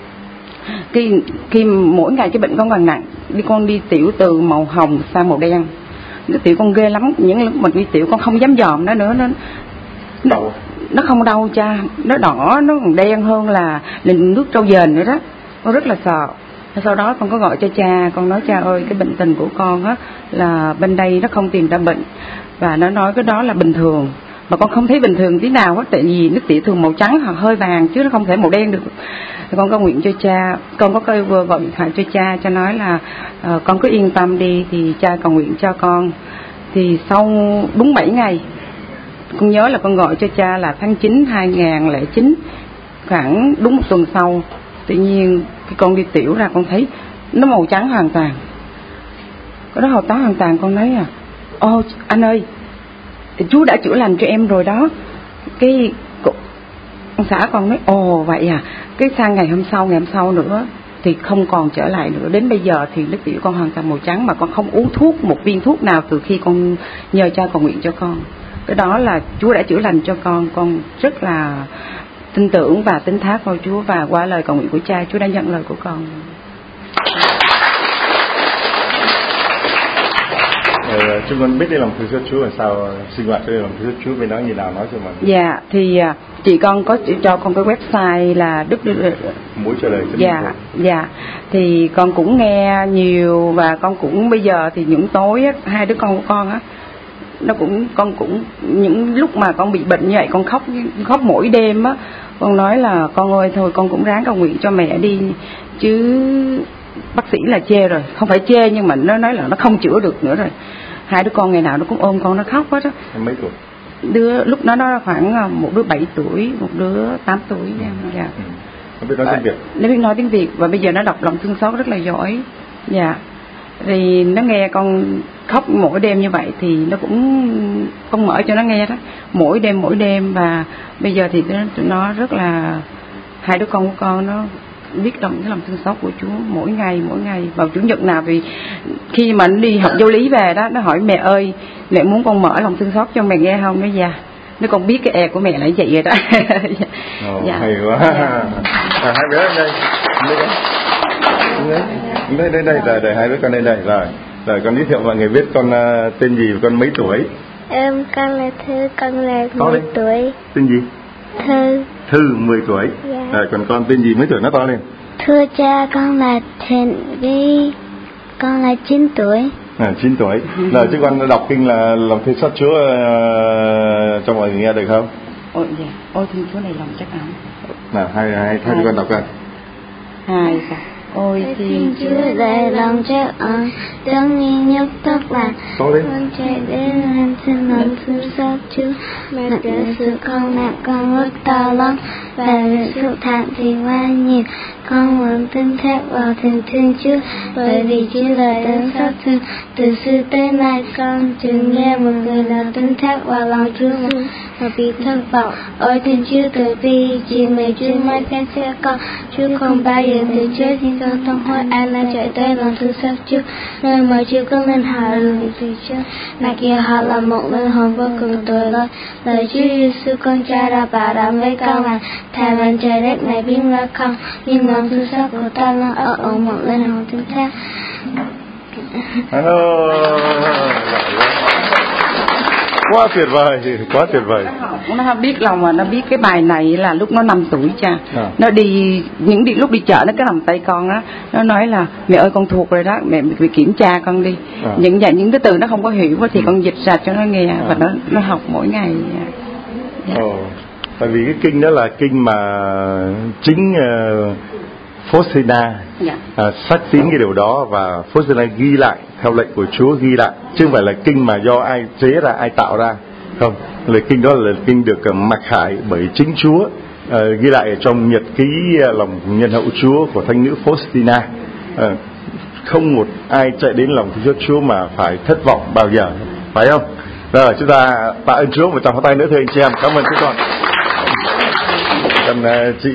Khi mỗi ngày cái bệnh con càng nặng, con đi tiểu từ màu hồng sang màu đen. Nó tiểu con ghê lắm, những lúc mà đi tiểu con không dám dòm nó nữa. Nó không đau cha, nó đỏ, nó còn đen hơn là nước trâu dền nữa đó. Con rất là sợ. Sau đó con có gọi cho cha, con nói cha ơi, cái bệnh tình của con á là bên đây nó không tìm ra bệnh, và nó nói cái đó là bình thường. Mà con không thấy bình thường tí nào hết, tại vì nước tiểu thường màu trắng hoặc hơi vàng chứ nó không thể màu đen được. thì con có nguyện cho cha, con có gọi điện thoại cho cha, cha nói là con cứ yên tâm đi, thì cha cầu nguyện cho con. Thì sau đúng 7 ngày, con nhớ là con gọi cho cha là tháng 9 2009, khoảng đúng 1 tuần sau, tự nhiên khi con đi tiểu ra con thấy nó màu trắng hoàn toàn, cái đó màu trắng hoàn toàn. Con nói ô anh ơi, Chúa đã chữa lành cho em rồi đó. Cái ông xã con nói ồ vậy à. Cái sang ngày hôm sau nữa thì không còn trở lại nữa. Đến bây giờ thì nước tiểu con hoàn toàn màu trắng, mà con không uống thuốc, một viên thuốc nào từ khi con nhờ cha cầu nguyện cho con. Cái đó là Chúa đã chữa lành cho con rất là tin tưởng và tín thác vào Chúa, và qua lời cầu nguyện của cha, Chúa đã nhận lời của con. Chúng con biết đi lòng thương xót Chúa làm sao, sinh hoạt đi lòng thương xót Chúa bên đó như nào, nói cho mình. Dạ, thì chị con có cho con cái website là Mũi Cho Đời. Dạ, thì con cũng nghe nhiều, và con cũng bây giờ thì những tối á, hai đứa con của con á, con cũng những lúc mà con bị bệnh như vậy, con khóc mỗi đêm á. Con nói là con ơi thôi con cũng ráng cầu nguyện cho mẹ đi, chứ bác sĩ là chê rồi, không phải chê nhưng mà nó nói là nó không chữa được nữa rồi. Hai đứa con ngày nào nó cũng ôm con nó khóc hết á. Mấy tuổi? Đứa lúc nó khoảng một đứa 7 tuổi, một đứa 8 tuổi. Dạ. Nó biết nói tiếng Việt. Nó biết nói tiếng Việt, và bây giờ nó đọc lòng thương xót rất là giỏi. Dạ. Thì nó nghe con khóc mỗi đêm như vậy thì nó cũng không mở cho nó nghe đó, mỗi đêm. Và bây giờ thì tụi nó rất là, hai đứa con của con nó biết lòng cái lòng thương xót của Chúa mỗi ngày. Vào chủ nhật nào thì khi mà nó đi học giáo lý về đó, nó hỏi mẹ ơi, mẹ muốn con mở lòng thương xót cho mẹ nghe không? Nó dạ, nó còn biết cái của mẹ là vậy rồi đó. Dạ. Hay quá. Dạ. Hai đứa đây. Đây hai đứa con đây. Rồi con giới thiệu mọi người biết con tên gì và con mấy tuổi? Con là Thư, con là 10 tuổi. Tên gì? Thư 10 tuổi. Dạ. Rồi còn con tên gì mấy tuổi, nó to lên? Thưa cha, con là Thịnh Vi, con là 9 tuổi. 9 tuổi. Rồi chứ con đọc kinh là lòng thương xót Chúa cho mọi người nghe được không? Ôi dạ, ôi thương Chúa này lòng chắc ấm. Nào hai con đọc coi. Hai sao? Ôi xin Chúa đầy lòng trách ơn, đấng nghi nhục tất là con chạy đến làm xin lòng thương xót Chúa, mà để sự con nặng con rất to lớn, và sự thản thì quá nhiều. Con muốn tin thác vào tình thương Chúa, bởi vì Chúa là đấng xót thương. Từ xưa tới nay con từng nghe một người nào tin thác vào lòng Chúa và bị thất vọng. Ôi thiên Chúa từ bi, chỉ mời Chúa mãi khen sẽ con. Chúa không bao giờ từ chối, nhưng con không hỏi ai là chạy tới lòng thương xót Chúa, nơi mà Chúa có linh hồn lường từ Chúa. Mà kia họ là một linh hồn vô cùng tội lỗi. Lời Chúa Giêsu con Cha đã bảo đảm với con là thà rằng trời đất này biến ra không, nhưng lòng thương xót của ta nó ở một linh hồn tinh thác. Quá tuyệt vời. Nó biết lòng, mà nó biết cái bài này là lúc nó 5 tuổi cha. Nó đi lúc đi chợ nó cái cầm tay con á, nó nói là mẹ ơi con thuộc rồi đó, mẹ bị kiểm tra con đi. Những cái từ nó không có hiểu thì con dịch ra cho nó nghe, và nó học mỗi ngày. Tại vì cái kinh đó là kinh mà chính Faustina xác tín cái điều đó, và Faustina ghi lại theo lệnh của Chúa, ghi lại, chứ không phải là kinh mà do ai chế ra, ai tạo ra. Không, lời kinh đó là kinh được mặc khải bởi chính Chúa, ghi lại ở trong nhật ký lòng nhân hậu Chúa của thánh nữ Faustina. Không một ai chạy đến lòng thương xót Chúa mà phải thất vọng bao giờ, phải không? Rồi chúng ta tạ ơn Chúa, một tràng pháo tay nữa thưa anh chị em. Cảm ơn các con. Còn chị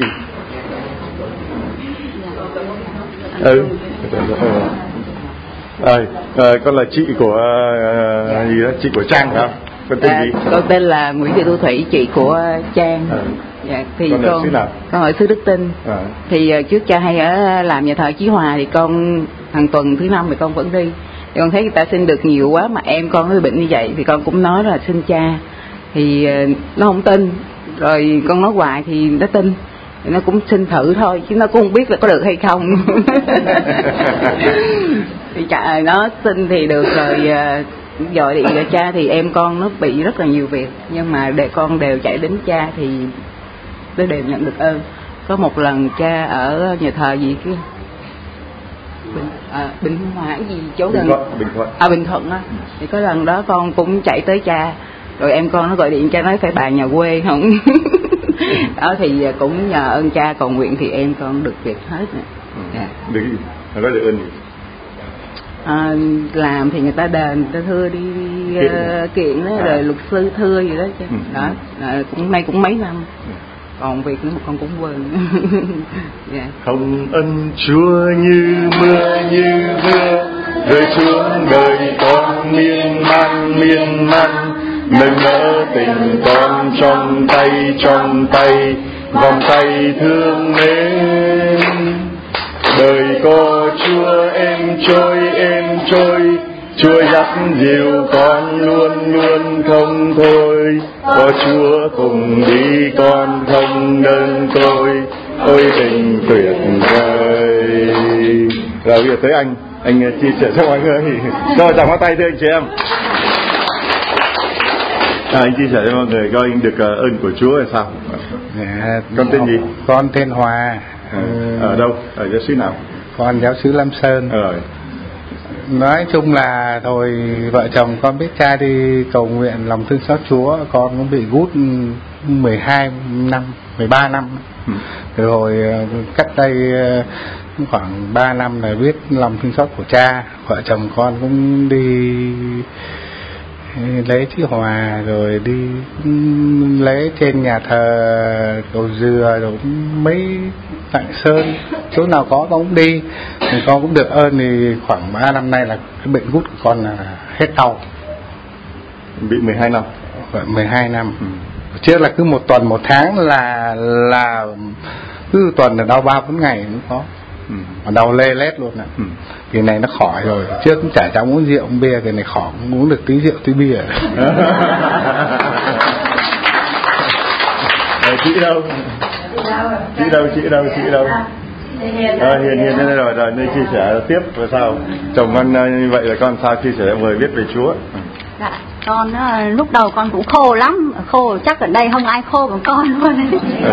con là chị của gì đó, chị của Trang hả? Con tên gì? Con tên là Nguyễn Thị Thu Thủy, chị của Trang. Dạ, thì con ở xứ Đức Tin. Thì trước cha hay ở làm nhà thờ Chí Hòa, thì con hàng tuần thứ 5 thì con vẫn đi. Thì con thấy người ta xin được nhiều quá, mà em con hơi bệnh như vậy thì con cũng nói là xin cha, thì nó không tin. Rồi con nói hoài thì nó tin, thì nó cũng xin thử thôi, chứ nó cũng không biết là có được hay không. Thì nó xin thì được rồi. Gọi điện cho cha thì em con nó bị rất là nhiều việc, nhưng mà con đều chạy đến cha thì nó đều nhận được ơn. có một lần cha ở nhà thờ gì kia Bình Hòa gì chỗ gần Bình Thuận á, thì có lần đó con cũng chạy tới cha, rồi em con nó gọi điện cha nói phải bàn nhà quê không. Đó thì cũng nhờ ơn cha cầu nguyện thì em con được việc hết nè. Được gì? Nó được ơn gì? Làm thì người ta đền, người ta thưa đi kiện đó, rồi luật sư thưa gì đó chứ. Đó cũng nay cũng mấy năm. Còn việc nữa mà con cũng quên. Hồng ân Chúa như mưa rơi xuống đời con miên man, nâng đỡ tình con trong tay vòng tay thương mến. Đời có Chúa em trôi, Chúa dắt dìu con luôn không thôi. Có Chúa cùng đi con không đơn côi, ôi tình tuyệt vời. Rồi bây giờ tới anh chia sẻ cho mọi người. Rồi chào tay thưa anh chị em. Anh chia sẻ cho mọi người coi anh được ơn của Chúa là sao? Con tên gì? Con tên Hòa. Ở đâu? Ở giáo xứ nào? Con giáo xứ Lam Sơn. Nói chung là thôi vợ chồng con biết cha đi cầu nguyện lòng thương xót Chúa, con cũng bị gút 13 năm. Từ hồi cách đây khoảng 3 năm là biết lòng thương xót của cha, vợ chồng con cũng đi lấy chữ Hòa, rồi đi lấy trên nhà thờ Cầu Dừa, rồi mấy Lạng Sơn, chỗ nào có con cũng đi. Thì con cũng được ơn thì khoảng 3 năm nay là cái bệnh gút của con là hết đau. Bị 12 năm. 12 năm. Trước là cứ một tuần một tháng là cứ tuần là đau 3-4 ngày cũng có. Mà đau lê lết luôn ạ. Cái này nó khỏi rồi. Trước cũng chả cháu uống rượu uống bia, cái này khỏi cũng uống được tí rượu tí bia. Chị đâu? Hiền thế này rồi nên chia sẻ tiếp và sao? Chồng con như vậy là con sao chia sẻ mọi người biết về Chúa? Dạ, con lúc đầu con cũng khô lắm, khô chắc ở đây không ai khô bằng con luôn.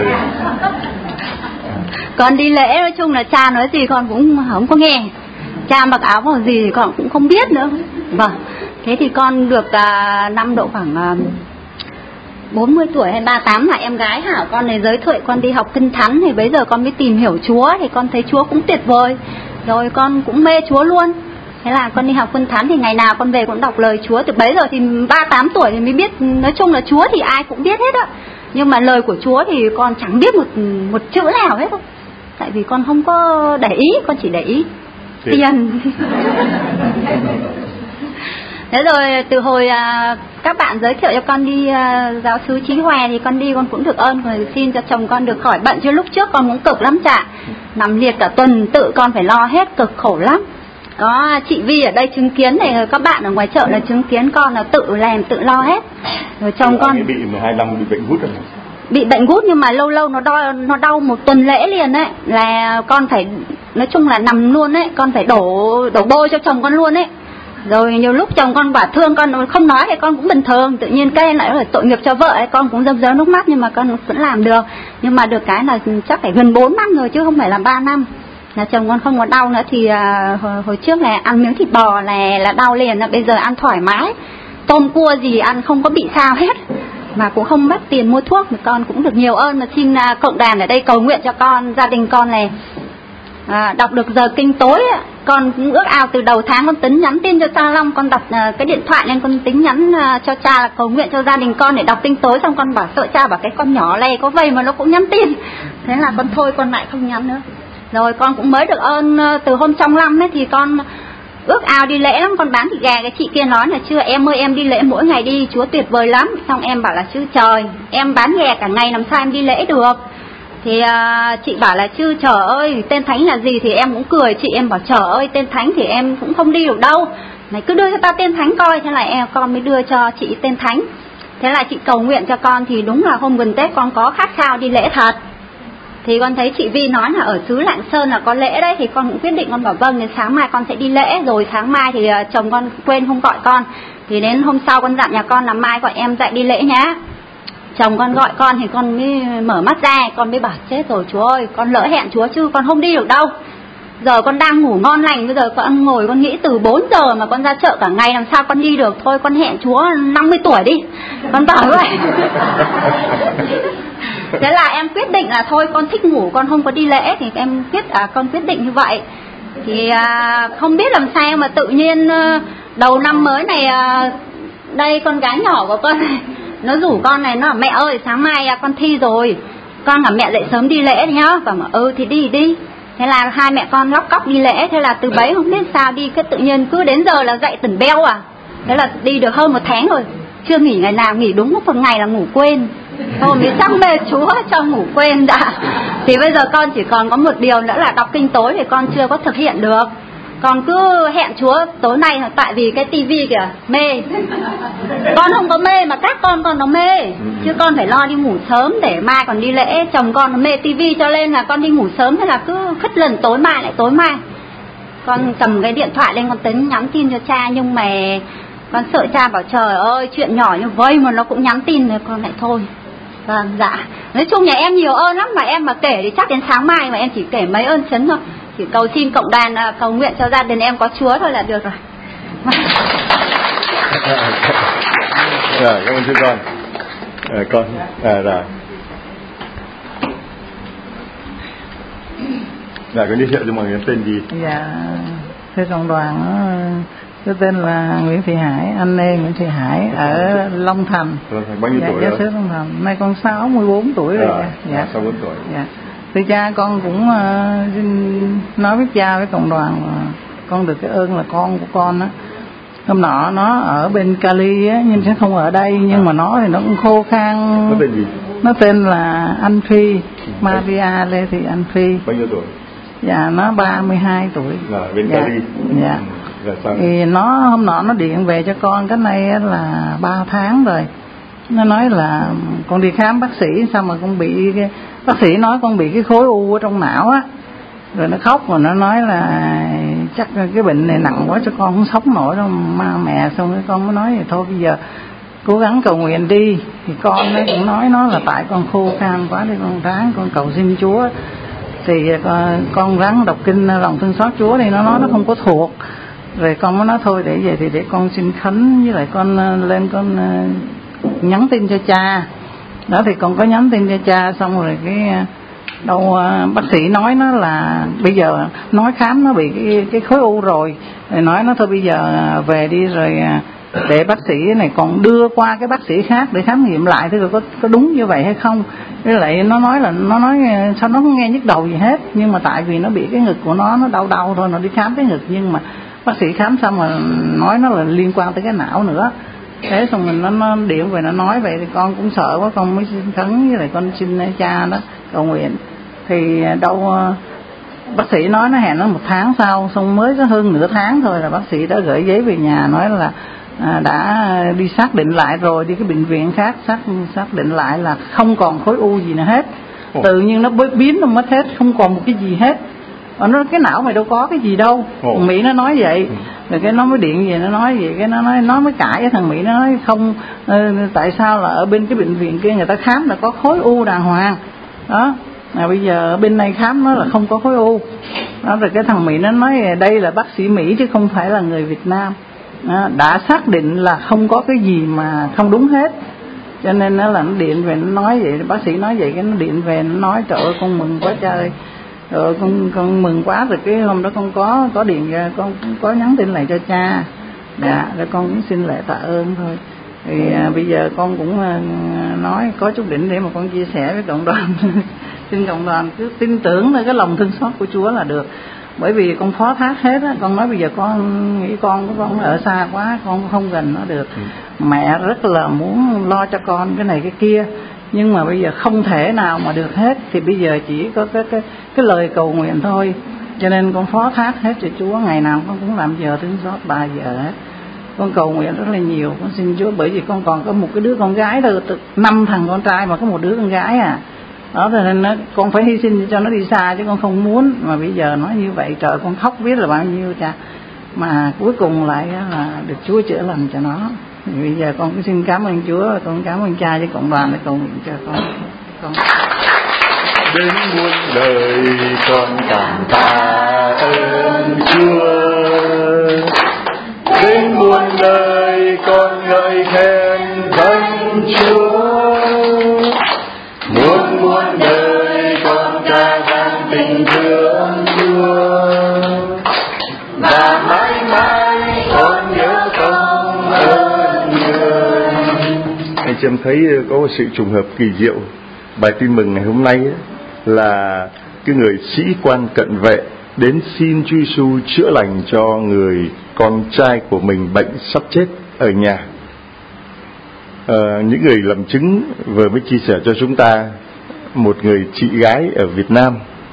Con đi lễ nói chung là cha nói gì con cũng không có nghe, cha mặc áo màu gì thì con cũng không biết nữa. Vâng, thế thì con được năm độ khoảng 40 tuổi hay 38 là em gái hảo con này giới thiệu con đi học Kinh Thánh, thì bây giờ con mới tìm hiểu Chúa, thì con thấy Chúa cũng tuyệt vời, rồi con cũng mê Chúa luôn. Thế là con đi học Kinh Thánh thì ngày nào con về cũng đọc lời Chúa. Từ bấy giờ thì 38 tuổi thì mới biết, nói chung là Chúa thì ai cũng biết hết á, nhưng mà lời của Chúa thì con chẳng biết một chữ nào hết đâu. Tại vì con không có để ý, con chỉ để ý tiền. Thế rồi từ hồi các bạn giới thiệu cho con đi giáo xứ Chí Hòa thì con đi con cũng được ơn, rồi xin cho chồng con được khỏi bệnh, chứ lúc trước con cũng cực lắm chả, nằm liệt cả tuần, tự con phải lo hết, cực khổ lắm. Có chị Vi ở đây chứng kiến này, các bạn ở ngoài chợ là chứng kiến con là tự làm tự lo hết. Rồi chồng con bị 12 năm bị bệnh gút rồi. Bị bệnh gút nhưng mà lâu lâu nó đau một tuần lễ liền ấy, là con phải nói chung là nằm luôn ấy, con phải đổ bôi cho chồng con luôn ấy. Rồi nhiều lúc chồng con bảo thương con không nói thì con cũng bình thường, tự nhiên cái lại là tội nghiệp cho vợ ấy, con cũng rơm rớm nước mắt nhưng mà con vẫn làm được. Nhưng mà được cái là chắc phải gần 4 năm rồi chứ không phải là 3 năm là chồng con không còn đau nữa. Thì hồi trước là ăn miếng thịt bò là đau liền, bây giờ ăn thoải mái, tôm cua gì ăn không có bị sao hết, mà cũng không mất tiền mua thuốc. Mà con cũng được nhiều ơn mà xin cộng đoàn ở đây cầu nguyện cho con, gia đình con này đọc được giờ kinh tối. Con cũng ước ao từ đầu tháng con tính nhắn tin cho cha Long, con đọc cái điện thoại nên con tính nhắn cho cha là cầu nguyện cho gia đình con để đọc kinh tối, xong con bảo sợ cha bảo cái con nhỏ này có vây mà nó cũng nhắn tin, thế là con thôi con lại không nhắn nữa. Rồi con cũng mới được ơn từ hôm trong năm ấy thì con ước ao đi lễ lắm, con bán thịt gà, cái chị kia nói là chưa em ơi em đi lễ mỗi ngày đi Chúa tuyệt vời lắm. Xong em bảo là chứ trời em bán gà cả ngày làm sao em đi lễ được. Thì chị bảo là chứ trời ơi tên thánh là gì, thì em cũng cười chị, em bảo trời ơi tên thánh thì em cũng không đi được đâu, này cứ đưa cho ta tên thánh coi. Thế là con mới đưa cho chị tên thánh. Thế là chị cầu nguyện cho con, thì đúng là hôm gần Tết con có khát khao đi lễ thật. Thì con thấy chị Vi nói là ở xứ Lạng Sơn là có lễ đấy, thì con cũng quyết định, con bảo vâng, đến sáng mai con sẽ đi lễ. Rồi sáng mai thì chồng con quên không gọi con, thì đến hôm sau con dặn nhà con là mai gọi em dậy đi lễ nhá. chồng con gọi con thì con mới mở mắt ra, con mới bảo chết rồi Chúa ơi, con lỡ hẹn Chúa chứ con không đi được đâu. Giờ con đang ngủ ngon lành, bây giờ con ngồi con nghĩ từ 4 giờ mà con ra chợ cả ngày làm sao con đi được, thôi con hẹn Chúa 50 tuổi đi. Con bảo vậy. Thế là em quyết định là thôi con thích ngủ, con không có đi lễ, thì con quyết định như vậy. Thì không biết làm sao mà tự nhiên đầu năm mới này đây con gái nhỏ của con này, nó rủ con này, nó bảo mẹ ơi sáng mai con thi rồi, con bảo mẹ dậy sớm đi lễ nhá. Và mà thì đi. Thế là hai mẹ con lóc cóc đi lễ. Thế là từ bấy không biết sao đi cái tự nhiên cứ đến giờ là dậy tỉnh beo à. Thế là đi được hơn 1 tháng rồi, chưa nghỉ ngày nào, nghỉ đúng một ngày là ngủ quên. Thôi mới chắc mê Chúa cho ngủ quên đã. Thì bây giờ con chỉ còn có một điều nữa là đọc kinh tối thì con chưa có thực hiện được. Con cứ hẹn Chúa tối nay, tại vì cái tivi kìa mê. Con không có mê mà các con nó mê, chứ con phải lo đi ngủ sớm để mai còn đi lễ. Chồng con nó mê tivi cho nên là con đi ngủ sớm, thế là cứ khất lần tối mai. Con cầm cái điện thoại lên con tính nhắn tin cho cha, nhưng mà con sợ cha bảo trời ơi chuyện nhỏ như vậy mà nó cũng nhắn tin, rồi con lại thôi. Vâng, dạ. Nói chung nhà em nhiều ơn lắm, mà em mà kể thì chắc đến sáng mai, mà em chỉ kể mấy ơn sấn thôi. Chỉ cầu xin cộng đoàn cầu nguyện cho gia đình em có Chúa thôi là được rồi. Rồi, cảm ơn chú con. Rồi. Dạ, con giới thiệu cho mọi người tên gì? Dạ, thưa cộng đoàn, tôi tên là Nguyễn Thị Hải, anh em Nguyễn Thị Hải ở Long Thành. Bao nhiêu tuổi rồi? Dạ, Long Thành. Nay con 64 tuổi rồi. Dạ, 64 tuổi. Dạ. Thì cha con cũng nói với cha với cộng đoàn con được cái ơn là con của con á. Hôm nọ nó ở bên Cali á, nhưng sẽ không ở đây, nhưng mà nó thì nó cũng khô khan. Nó tên gì? Nó tên là Anh Phi, Maria Lê Thị Anh Phi. Bao nhiêu tuổi? Dạ, nó 32 tuổi. Rồi, bên Cali. Dạ. Thì nó hôm nọ nó điện về cho con cái này là 3 tháng rồi. Nó nói là con đi khám bác sĩ, sao mà con bị cái, bác sĩ nói con bị cái khối u ở trong não á. Rồi nó khóc, rồi nó nói là chắc cái bệnh này nặng quá cho con không sống nổi đâu mẹ. Xong rồi con mới nói thì thôi bây giờ cố gắng cầu nguyện đi. Thì con nó cũng nói nó là tại con khô khan quá, thì con ráng con cầu xin Chúa. Thì con ráng đọc kinh lòng thương xót Chúa thì nó nói nó không có thuộc. Rồi con mới nói thôi để vậy thì để con xin khấn, với lại con lên con nhắn tin cho cha. Đó thì con có nhắn tin cho cha, xong rồi cái đâu bác sĩ nói nó là bây giờ nói khám nó bị cái khối u rồi nói nó thôi bây giờ về đi, rồi để bác sĩ này còn đưa qua cái bác sĩ khác để khám nghiệm lại thì có đúng như vậy hay không. Với lại nó nói sao nó không nghe nhức đầu gì hết, nhưng mà tại vì nó bị cái ngực của nó đau thôi, nó đi khám cái ngực, nhưng mà bác sĩ khám xong mà nói nó là liên quan tới cái não nữa. Thế xong mình nó điện về nó nói vậy thì con cũng sợ quá, con mới xin khấn với lại con xin cha đó cầu nguyện. Thì đâu bác sĩ nói nó hẹn nó 1 tháng sau, xong mới có hơn nửa tháng thôi là bác sĩ đã gửi giấy về nhà nói là đã đi xác định lại rồi, đi cái bệnh viện khác xác định lại là không còn khối u gì nữa hết. Tự nhiên nó biến nó mất hết, không còn một cái gì hết. Nó cái não mày đâu có cái gì đâu. Mỹ nó nói vậy. Rồi cái nó mới điện về nó nói vậy, cái nó mới cãi cái thằng Mỹ, nó nói không, tại sao là ở bên cái bệnh viện kia người ta khám là có khối u đàng hoàng đó, bây giờ ở bên này khám nó là không có khối u đó. Rồi cái thằng Mỹ nó nói đây là bác sĩ Mỹ chứ không phải là người Việt Nam đó, đã xác định là không có cái gì mà không đúng hết, cho nên nó là nó điện về nó nói vậy. Bác sĩ nói vậy, cái nó điện về nó nói trời ơi con mừng quá trời. Rồi con mừng quá. Rồi cái hôm đó con có điện ra, con có nhắn tin lại cho cha. Dạ, rồi con cũng xin lễ tạ ơn thôi. Thì bây giờ con cũng nói có chút đỉnh để mà con chia sẻ với cộng đoàn. Xin cộng đoàn cứ tin tưởng là cái lòng thương xót của Chúa là được. Bởi vì con phó thác hết á, con nói bây giờ con nghĩ con của con ở xa quá, con không gần nó được. Mẹ rất là muốn lo cho con cái này cái kia, nhưng mà bây giờ không thể nào mà được hết, thì bây giờ chỉ có cái lời cầu nguyện thôi. Cho nên con phó thác hết cho Chúa, ngày nào con cũng làm giờ thương xót 3 giờ hết. Con cầu nguyện rất là nhiều, con xin Chúa, bởi vì con còn có một cái đứa con gái thôi, 5 thằng con trai mà có một đứa con gái à. Đó cho nên con phải hy sinh cho nó đi xa chứ con không muốn. Mà bây giờ nói như vậy trời, con khóc biết là bao nhiêu cha. Mà cuối cùng lại là được Chúa chữa lành cho nó. Bây giờ con cứ xin cảm ơn Chúa, con cảm ơn Cha với cộng đoàn để cầu nguyện cho con. Đến muôn đời con cảm tạ ơn Chúa, đến muôn đời con ngợi khen danh Chúa, muôn đời con ca vang tình thương Chúa, và mãi mãi con nhớ công ơn người. Anh chị em thấy có một sự trùng hợp kỳ diệu. Bài tin mừng ngày hôm nay ấy, là cái người sĩ quan cận vệ đến xin Chúa Giêsu chữa lành cho người con trai của mình bệnh sắp chết ở nhà. Những người làm chứng vừa mới chia sẻ cho chúng ta một người chị gái ở Việt Nam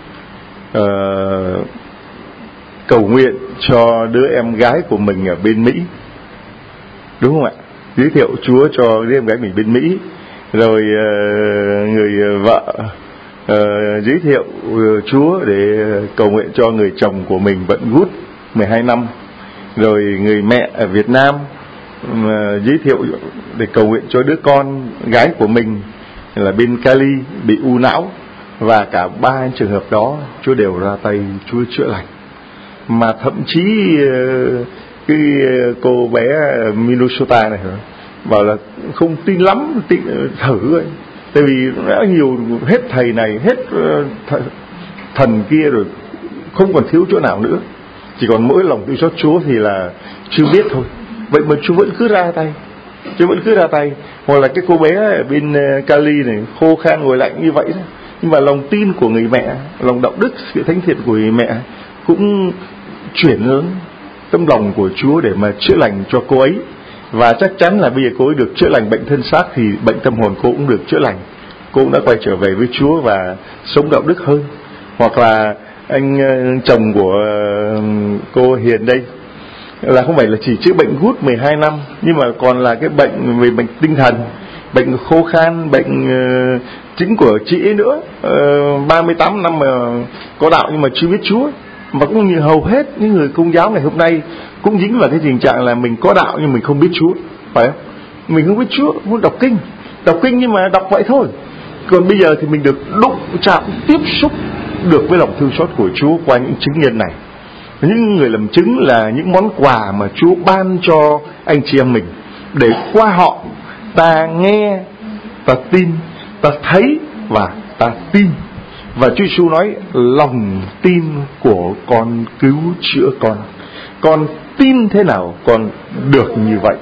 cầu nguyện cho đứa em gái của mình ở bên Mỹ, đúng không ạ? Giới thiệu Chúa cho đứa em gái mình bên Mỹ, rồi người vợ giới thiệu Chúa để cầu nguyện cho người chồng của mình bận gút 12 năm, rồi người mẹ ở Việt Nam giới thiệu để cầu nguyện cho đứa con gái của mình là bên Cali bị u não, và cả ba trường hợp đó Chúa đều ra tay Chúa chữa lành. Mà thậm chí cái cô bé Minnesota này bảo là không tin lắm, thử ấy. Tại vì đã nhiều hết thầy này, hết thần kia rồi, không còn thiếu chỗ nào nữa, chỉ còn mỗi lòng thương xót Chúa thì là chưa biết thôi. Vậy mà Chúa vẫn cứ ra tay. Hoặc là cái cô bé ở bên Cali này khô khan ngồi lạnh như vậy đó, nhưng mà lòng tin của người mẹ, lòng đạo đức, sự thánh thiện của người mẹ cũng chuyển hướng tâm lòng của Chúa để mà chữa lành cho cô ấy. Và chắc chắn là bây giờ cô ấy được chữa lành bệnh thân xác thì bệnh tâm hồn cô cũng được chữa lành. Cô cũng đã quay trở về với Chúa và sống đạo đức hơn. Hoặc là anh chồng của cô Hiền đây là không phải là chỉ chữa bệnh gút 12 năm, nhưng mà còn là cái bệnh về bệnh tinh thần, bệnh khô khan, bệnh chính của chị ấy nữa. 38 năm mà có đạo nhưng mà chưa biết Chúa. Và cũng như hầu hết những người Công giáo ngày hôm nay cũng dính vào cái tình trạng là mình có đạo nhưng mình không biết Chúa, phải không? Mình không biết Chúa, muốn đọc kinh nhưng mà đọc vậy thôi. Còn bây giờ thì mình được đụng chạm, tiếp xúc được với lòng thương xót của Chúa qua những chứng nhân này. Những người làm chứng là những món quà mà Chúa ban cho anh chị em mình, để qua họ ta nghe, ta tin, ta thấy và ta tin. Và Chúa Giêsu nói lòng tin của con cứu chữa con tin thế nào con được như vậy.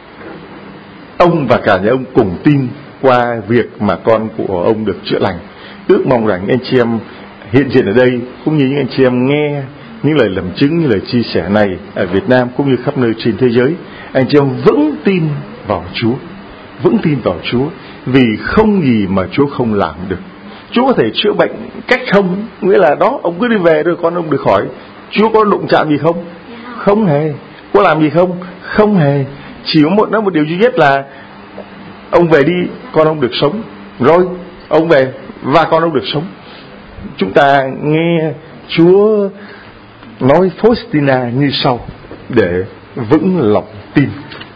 Ông và cả nhà ông cùng tin qua việc mà con của ông được chữa lành. Ước mong rằng anh chị em hiện diện ở đây cũng như những anh chị em nghe những lời làm chứng, những lời chia sẻ này ở Việt Nam cũng như khắp nơi trên thế giới, anh chị em vững tin vào Chúa, vì không gì mà Chúa không làm được. Chúa có thể chữa bệnh cách không, nghĩa là đó, ông cứ đi về rồi con ông được khỏi. Chúa có đụng chạm gì không? Không hề. Có làm gì không? Không hề. Chỉ có một điều duy nhất là ông về đi, con ông được sống. Rồi, ông về và con ông được sống. Chúng ta nghe Chúa nói Faustina như sau để vững lòng tin.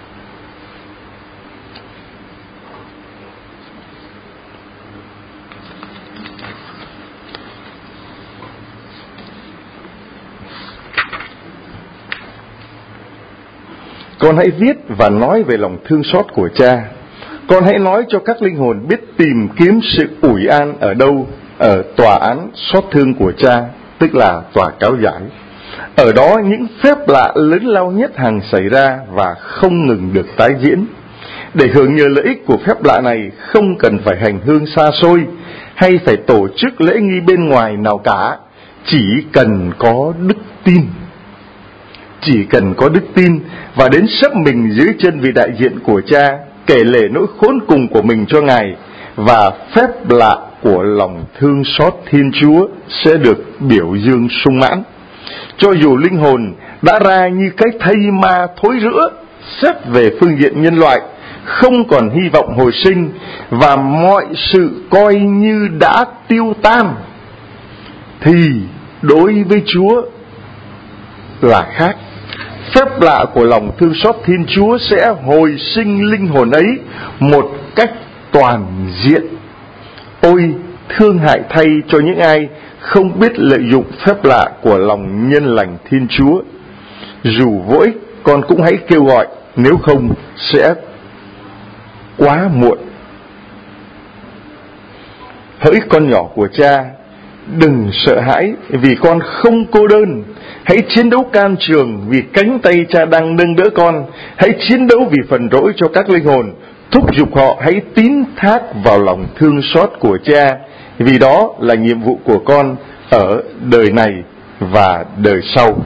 Con hãy viết và nói về lòng thương xót của Cha. Con hãy nói cho các linh hồn biết tìm kiếm sự ủi an ở đâu? Ở tòa án xót thương của Cha, tức là tòa cáo giải. Ở đó những phép lạ lớn lao nhất hằng xảy ra và không ngừng được tái diễn. Để hưởng nhờ lợi ích của phép lạ này, không cần phải hành hương xa xôi hay phải tổ chức lễ nghi bên ngoài nào cả, chỉ cần có đức tin. Chỉ cần có đức tin và đến sấp mình dưới chân vị đại diện của Cha, kể lể nỗi khốn cùng của mình cho Ngài, và phép lạ của lòng thương xót Thiên Chúa sẽ được biểu dương sung mãn. Cho dù linh hồn đã ra như cái thây ma thối rữa, xét về phương diện nhân loại, không còn hy vọng hồi sinh, và mọi sự coi như đã tiêu tan, thì đối với Chúa là khác. phép lạ của lòng thương xót Thiên Chúa sẽ hồi sinh linh hồn ấy một cách toàn diện. Ôi thương hại thay cho những ai không biết lợi dụng phép lạ của lòng nhân lành Thiên Chúa. Dù vô ích, con cũng hãy kêu gọi, nếu không sẽ quá muộn. Hỡi con nhỏ của Cha, đừng sợ hãi vì con không cô đơn. Hãy chiến đấu can trường vì cánh tay Cha đang nâng đỡ con. Hãy chiến đấu vì phần rỗi cho các linh hồn. Thúc giục họ hãy tín thác vào lòng thương xót của Cha, vì đó là nhiệm vụ của con ở đời này và đời sau.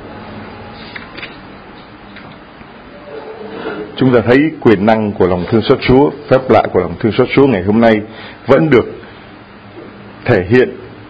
Chúng ta thấy quyền năng của lòng thương xót Chúa, phép lạ của lòng thương xót Chúa ngày hôm nay vẫn được thể hiện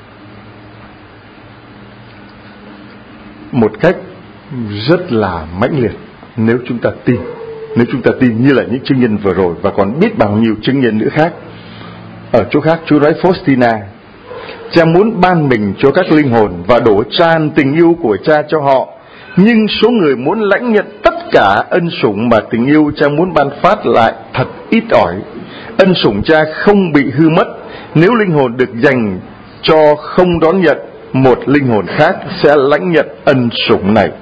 một cách rất là mãnh liệt nếu chúng ta tin. Nếu chúng ta tin như là những chứng nhân vừa rồi, và còn biết bao nhiêu chứng nhân nữa khác. Ở chỗ khác Chúa nói Faustina, Cha muốn ban mình cho các linh hồn và đổ tràn tình yêu của Cha cho họ. Nhưng số người muốn lãnh nhận tất cả ân sủng mà tình yêu Cha muốn ban phát lại thật ít ỏi. Ân sủng Cha không bị hư mất. Nếu linh hồn được dành cho không đón nhận, một linh hồn khác sẽ lãnh nhận ân sủng này.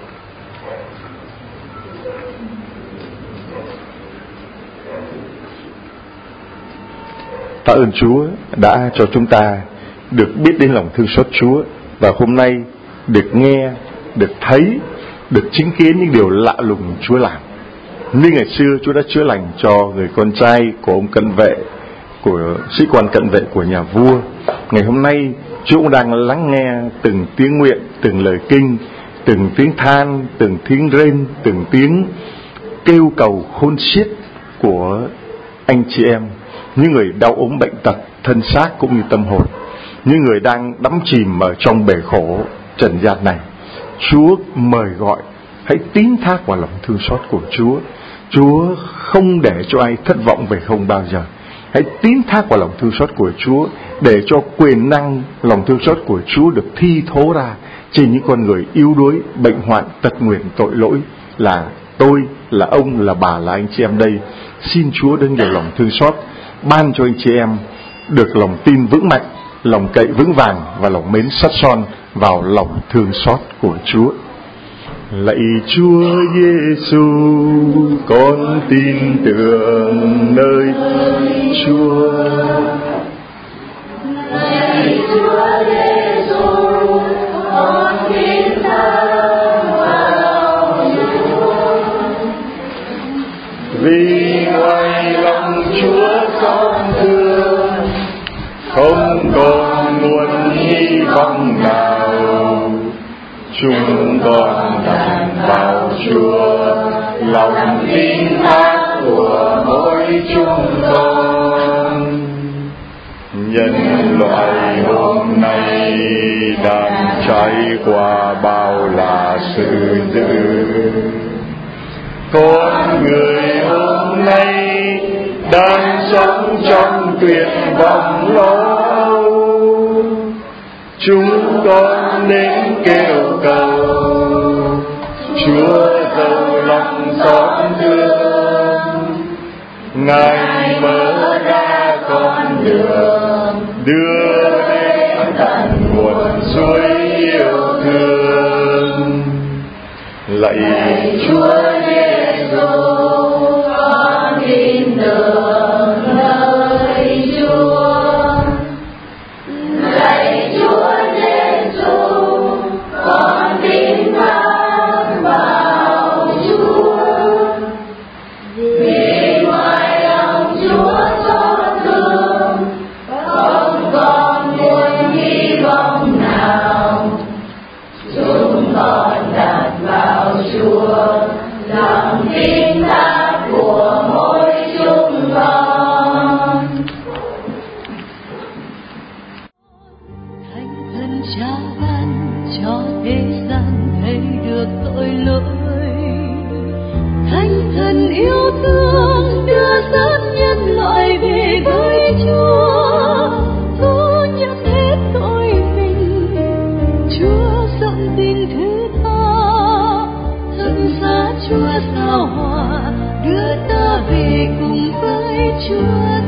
Tạ ơn Chúa đã cho chúng ta được biết đến lòng thương xót Chúa, và hôm nay được nghe, được thấy, được chứng kiến những điều lạ lùng Chúa làm. Như ngày xưa Chúa đã chữa lành cho người con trai của ông cận vệ, của sĩ quan cận vệ của nhà vua. Ngày hôm nay Chúa cũng đang lắng nghe từng tiếng nguyện, từng lời kinh, từng tiếng than, từng tiếng rên, từng tiếng kêu cầu khôn xiết của anh chị em, những người đau ốm bệnh tật thân xác cũng như tâm hồn, những người đang đắm chìm ở trong bể khổ trần gian này. Chúa mời gọi hãy tín thác vào lòng thương xót của Chúa. Chúa không để cho ai thất vọng về không bao giờ. Hãy tín thác vào lòng thương xót của Chúa, để cho quyền năng lòng thương xót của Chúa được thi thố ra trên những con người yếu đuối, bệnh hoạn, tật nguyền, tội lỗi, là tôi, là ông, là bà, là anh chị em đây. Xin Chúa đấng nhiều lòng thương xót ban cho anh chị em được lòng tin vững mạnh, lòng cậy vững vàng và lòng mến sắt son vào lòng thương xót của Chúa. Lạy Chúa Giêsu, con tin tưởng nơi Chúa. Lạy Chúa Giêsu, con tin thẳng vào Chúa. Vì ngoài lòng Chúa xót thương, không còn nguồn hy vọng nào. Chúng con đặt vào Chúa lòng tin thác của mỗi chúng con. Nhân loại hôm nay đang trải qua bao là sự dữ. Con người hôm nay đang sống trong tuyệt vọng lo âu. Chúng con đến kêu cầu Chúa giàu lòng xót thương, Ngài mở ra con đường đưa đến tận nguồn suối yêu thương. Lạy Chúa Giêsu, con tin tưởng nơi Chúa. Lạy Chúa Giêsu, con tin thẳng vào Chúa. Vì ngoài lòng Chúa xót thương, không còn nguồn hy vọng nào. Chúng con đặt vào Chúa lòng tin thác của mỗi chúng con. Chúa